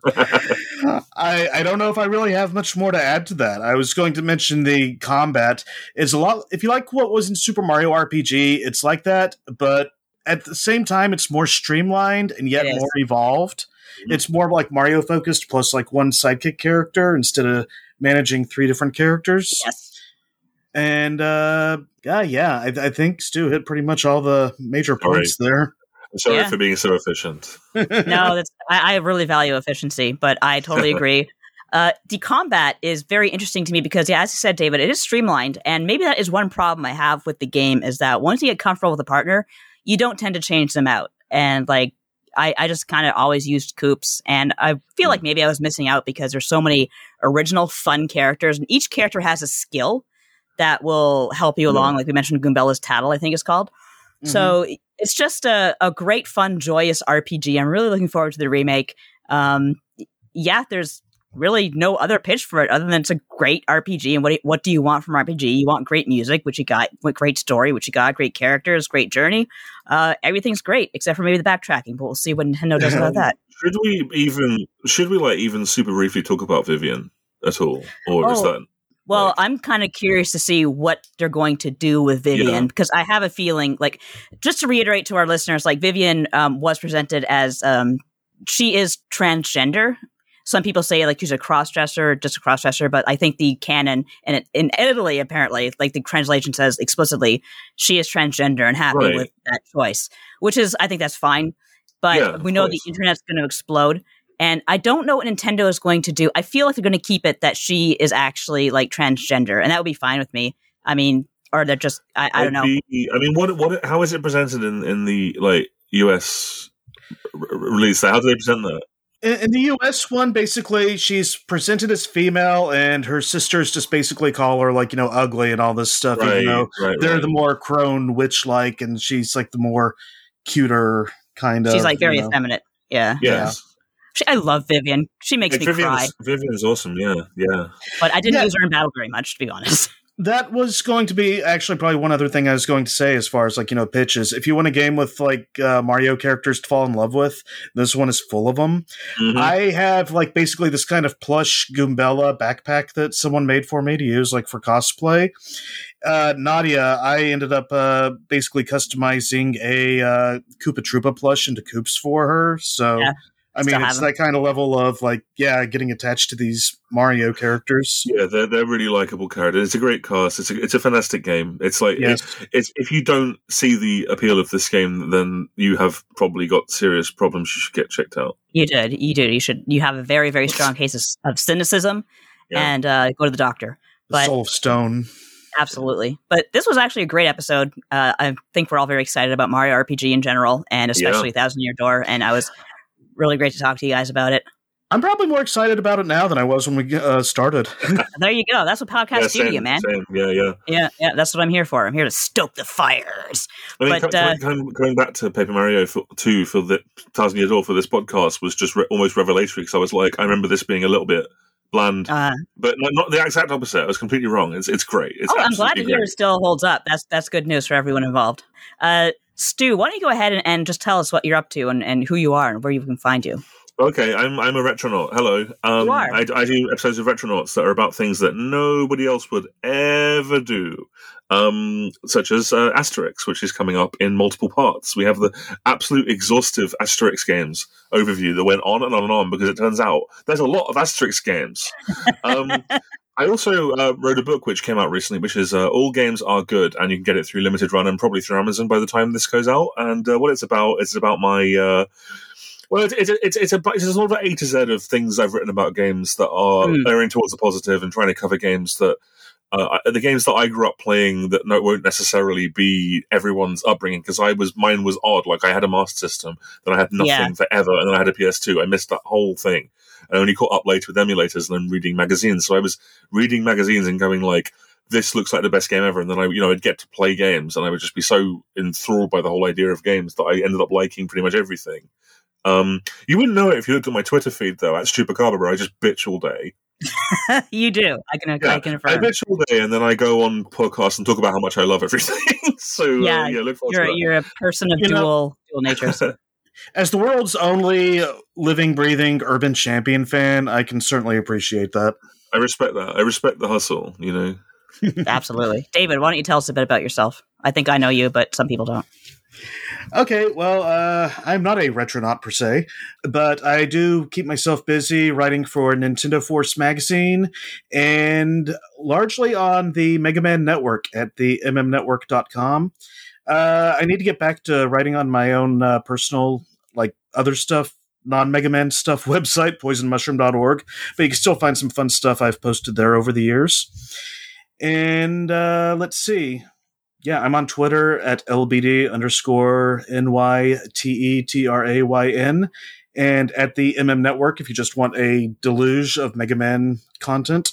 I, I don't know if I really have much more to add to that. I was going to mention the combat. It's a lot. If you like what was in Super Mario R P G, it's like that, but at the same time, it's more streamlined and yet more evolved. Mm-hmm. It's more like Mario focused, plus like one sidekick character instead of managing three different characters. Yes. And uh, yeah, yeah, I, I think Stu hit pretty much all the major points Sorry. there. I'm sorry yeah. for being so efficient. No, that's I, I really value efficiency, but I totally agree. Uh, the combat is very interesting to me because, yeah, as you said, David, it is streamlined, and maybe that is one problem I have with the game is that once you get comfortable with a partner, you don't tend to change them out. And like, I, I just kind of always used Koops, and I feel like maybe I was missing out because there's so many original fun characters, and each character has a skill that will help you along. Yeah. Like we mentioned, Goombella's Tattle, I think it's called. Mm-hmm. So it's just a, a great, fun, joyous R P G. I'm really looking forward to the remake. Um, yeah, there's really no other pitch for it other than it's a great R P G. And what what do you want from R P G? You want great music, which you got, great story, which you got, great characters, great journey. Uh, everything's great except for maybe the backtracking, but we'll see what Nintendo does about that. Should we even should we like even super briefly talk about Vivian at all, or oh. is that? Well, like, I'm kind of curious to see what they're going to do with Vivian yeah. because I have a feeling, like, just to reiterate to our listeners, like Vivian um, was presented as um, she is transgender. Some people say like she's a crossdresser, just a crossdresser, but I think the canon and in, in Italy, apparently, like the translation says explicitly, she is transgender and happy right. with that choice, which is, I think that's fine. But yeah, we know course. the internet's going to explode. And I don't know what Nintendo is going to do. I feel like they're going to keep it that she is actually like transgender, and that would be fine with me. I mean, or they're just, I, I don't know. Be, I mean, what, what, how is it presented in, in the like U S r- release? How do they present that? In, in the U S one, basically, she's presented as female, and her sisters just basically call her like, you know, ugly and all this stuff. Right, even though right, they're right. the more crone witch-like, and she's like the more cuter kind of. She's like very you know. effeminate. Yeah. Yes. Yeah. She, I love Vivian. She makes like me Vivian's, cry. Vivian's awesome, yeah, yeah. But I didn't yeah. use her in battle very much, to be honest. That was going to be actually probably one other thing I was going to say as far as like, you know, pitches. If you want a game with like uh, Mario characters to fall in love with, this one is full of them. Mm-hmm. I have like basically this kind of plush Goombella backpack that someone made for me to use like for cosplay. Uh, Nadia, I ended up uh, basically customizing a uh, Koopa Troopa plush into Koops for her. So, yeah. I mean, it's that kind of level of like, yeah, getting attached to these Mario characters. Yeah, they're they're really likable characters. It's a great cast. It's a it's a fantastic game. It's like yes. it's, it's if you don't see the appeal of this game, then you have probably got serious problems. You should get checked out. You did, you did. You should. You have a very very strong case of, of cynicism, yeah. and uh, go to the doctor. The but, Soul of Stone. Absolutely. But this was actually a great episode. Uh, I think we're all very excited about Mario R P G in general, and especially yeah. Thousand Year Door. And I was really great to talk to you guys about it. I'm probably more excited about it now than I was when we uh, started. There you go. That's what podcasts yeah, same, do to you, man. Same. Yeah, yeah. Yeah, yeah. That's what I'm here for. I'm here to stoke the fires. I mean, but, co- uh, going, going back to Paper Mario for, two for the Thousand Year Door for this podcast was just re- almost revelatory because I was like, I remember this being a little bit bland, uh, but not, not the exact opposite. I was completely wrong. It's it's great. It's oh, I'm glad to hear great. It still holds up. That's that's good news for everyone involved. Uh, Stu, why don't you go ahead and, and just tell us what you're up to and, and who you are and where you can find you. Okay, I'm I'm a Retronaut. Hello. Um, you are. I, I do episodes of Retronauts that are about things that nobody else would ever do, um, such as uh, Asterix, which is coming up in multiple parts. We have the absolute exhaustive Asterix games overview that went on and on and on because it turns out there's a lot of Asterix games. Um, I also uh, wrote a book which came out recently, which is uh, All Games Are Good, and you can get it through Limited Run and probably through Amazon by the time this goes out. And uh, what it's about is about my... Uh, Well, it's it's it's it's a it's a sort of A to Z of things I've written about games that are mm. airing towards the positive and trying to cover games that uh, the games that I grew up playing that no, won't necessarily be everyone's upbringing because I was mine was odd. Like I had a Master System, then I had nothing yeah. forever, and then I had a P S two. I missed that whole thing. I only caught up later with emulators and then reading magazines. So I was reading magazines and going like, this looks like the best game ever. And then I, you know, I'd get to play games and I would just be so enthralled by the whole idea of games that I ended up liking pretty much everything. Um, you wouldn't know it if you looked at my Twitter feed, though, at Stupacabra, where I just bitch all day. You do. I can, yeah, I can affirm. I bitch all day, and then I go on podcasts and talk about how much I love everything. so, yeah, uh, yeah look forward you're, to that. You're a person of you dual, know, dual natures. As the world's only living, breathing urban champion fan, I can certainly appreciate that. I respect that. I respect the hustle, you know. Absolutely. David, why don't you tell us a bit about yourself? I think I know you, but some people don't. Okay, well, uh, I'm not a Retronaut per se, but I do keep myself busy writing for Nintendo Force magazine and largely on the Mega Man Network at the m m network dot com. Uh, I need to get back to writing on my own uh, personal, like, other stuff, non-Mega Man stuff website, poison mushroom dot org, but you can still find some fun stuff I've posted there over the years. And uh, let's see. Yeah, I'm on Twitter at L B D underscore N Y T E T R A Y N and at the M M Network if you just want a deluge of Mega Man content.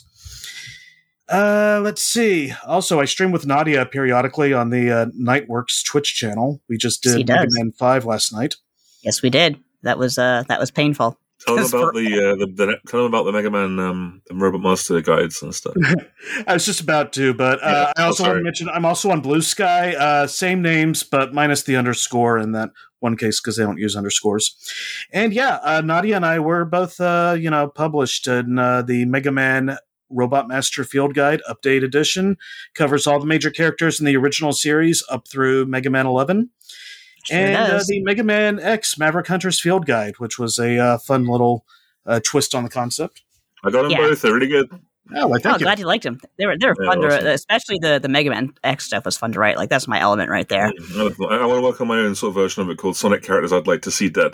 Uh, let's see. Also, I stream with Nadia periodically on the uh, Nightworks Twitch channel. We just did Mega Man five last night. Yes, we did. That was uh, that was painful. Tell them about for- the, uh, the, the tell them about the Mega Man um, Robot Master guides and stuff. I was just about to, but uh, yeah. I also oh, want to mention I'm also on Blue Sky. Uh, same names, but minus the underscore in that one case because they don't use underscores. And yeah, uh, Nadia and I were both, uh, you know, published in uh, the Mega Man Robot Master Field Guide Update Edition. Covers all the major characters in the original series up through Mega Man eleven. Sure and uh, the Mega Man X Maverick Hunter's Field Guide, which was a uh, fun little uh, twist on the concept. I got them yeah. both. They're really good. Oh, like, oh you. glad you liked them. They were they were yeah, fun awesome. to, especially the, the Mega Man X stuff was fun to write. Like that's my element right there. I, I want to work on my own sort of version of it called Sonic Characters I'd Like to See Dead.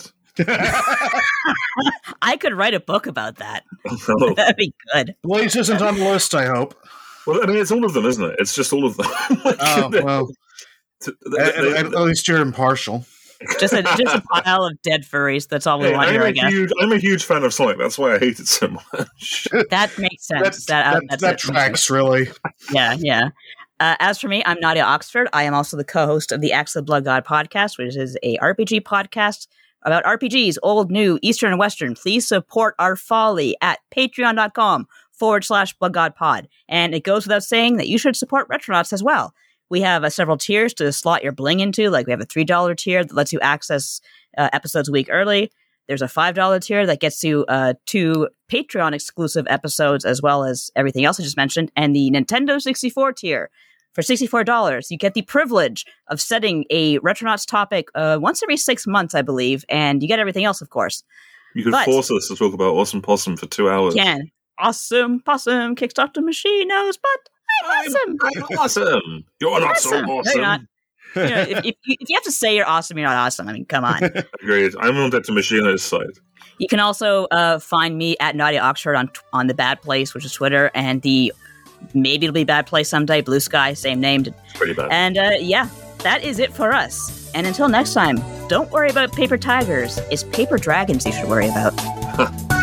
I could write a book about that. Oh. That'd be good. Blaze isn't on the list, I hope. Well, I mean, it's all of them, isn't it? It's just all of them. like, oh, well. To, they, at, they, at, at least you're impartial. Just a just a pile of dead furries. That's all we hey, want I'm here, I guess. Huge, I'm a huge fan of Sonic. That's why I hate it so much. That makes sense. That's, that that, that's that tracks, really. Yeah, yeah. Uh, as for me, I'm Nadia Oxford. I am also the co-host of the Axe of the Blood God podcast, which is a R P G podcast about R P Gs, old, new, Eastern, and Western. Please support our folly at patreon.com forward slash Blood God Pod. And it goes without saying that you should support Retronauts as well. We have uh, several tiers to slot your bling into. Like we have a three dollar tier that lets you access uh, episodes a week early. There's a five dollar tier that gets you uh, two Patreon exclusive episodes as well as everything else I just mentioned. And the Nintendo sixty-four tier. For sixty-four dollars, you get the privilege of setting a Retronauts topic uh, once every six months, I believe. And you get everything else, of course. You could but force us to talk about Awesome Possum for two hours. You can. Awesome Possum kicks Doctor Machinos, but I'm awesome. I'm, I'm awesome. You're not awesome. so awesome. No, you're not. You know, if, if, you, if you have to say you're awesome, you're not awesome. I mean, come on. Agreed. I'm on Doctor Machino's side. You can also uh, find me at Nadia Oxford on on the Bad Place, which is Twitter, and the maybe it'll be Bad Place someday, Blue Sky, same name. Pretty bad. And uh, yeah, that is it for us. And until next time, don't worry about paper tigers. It's paper dragons you should worry about.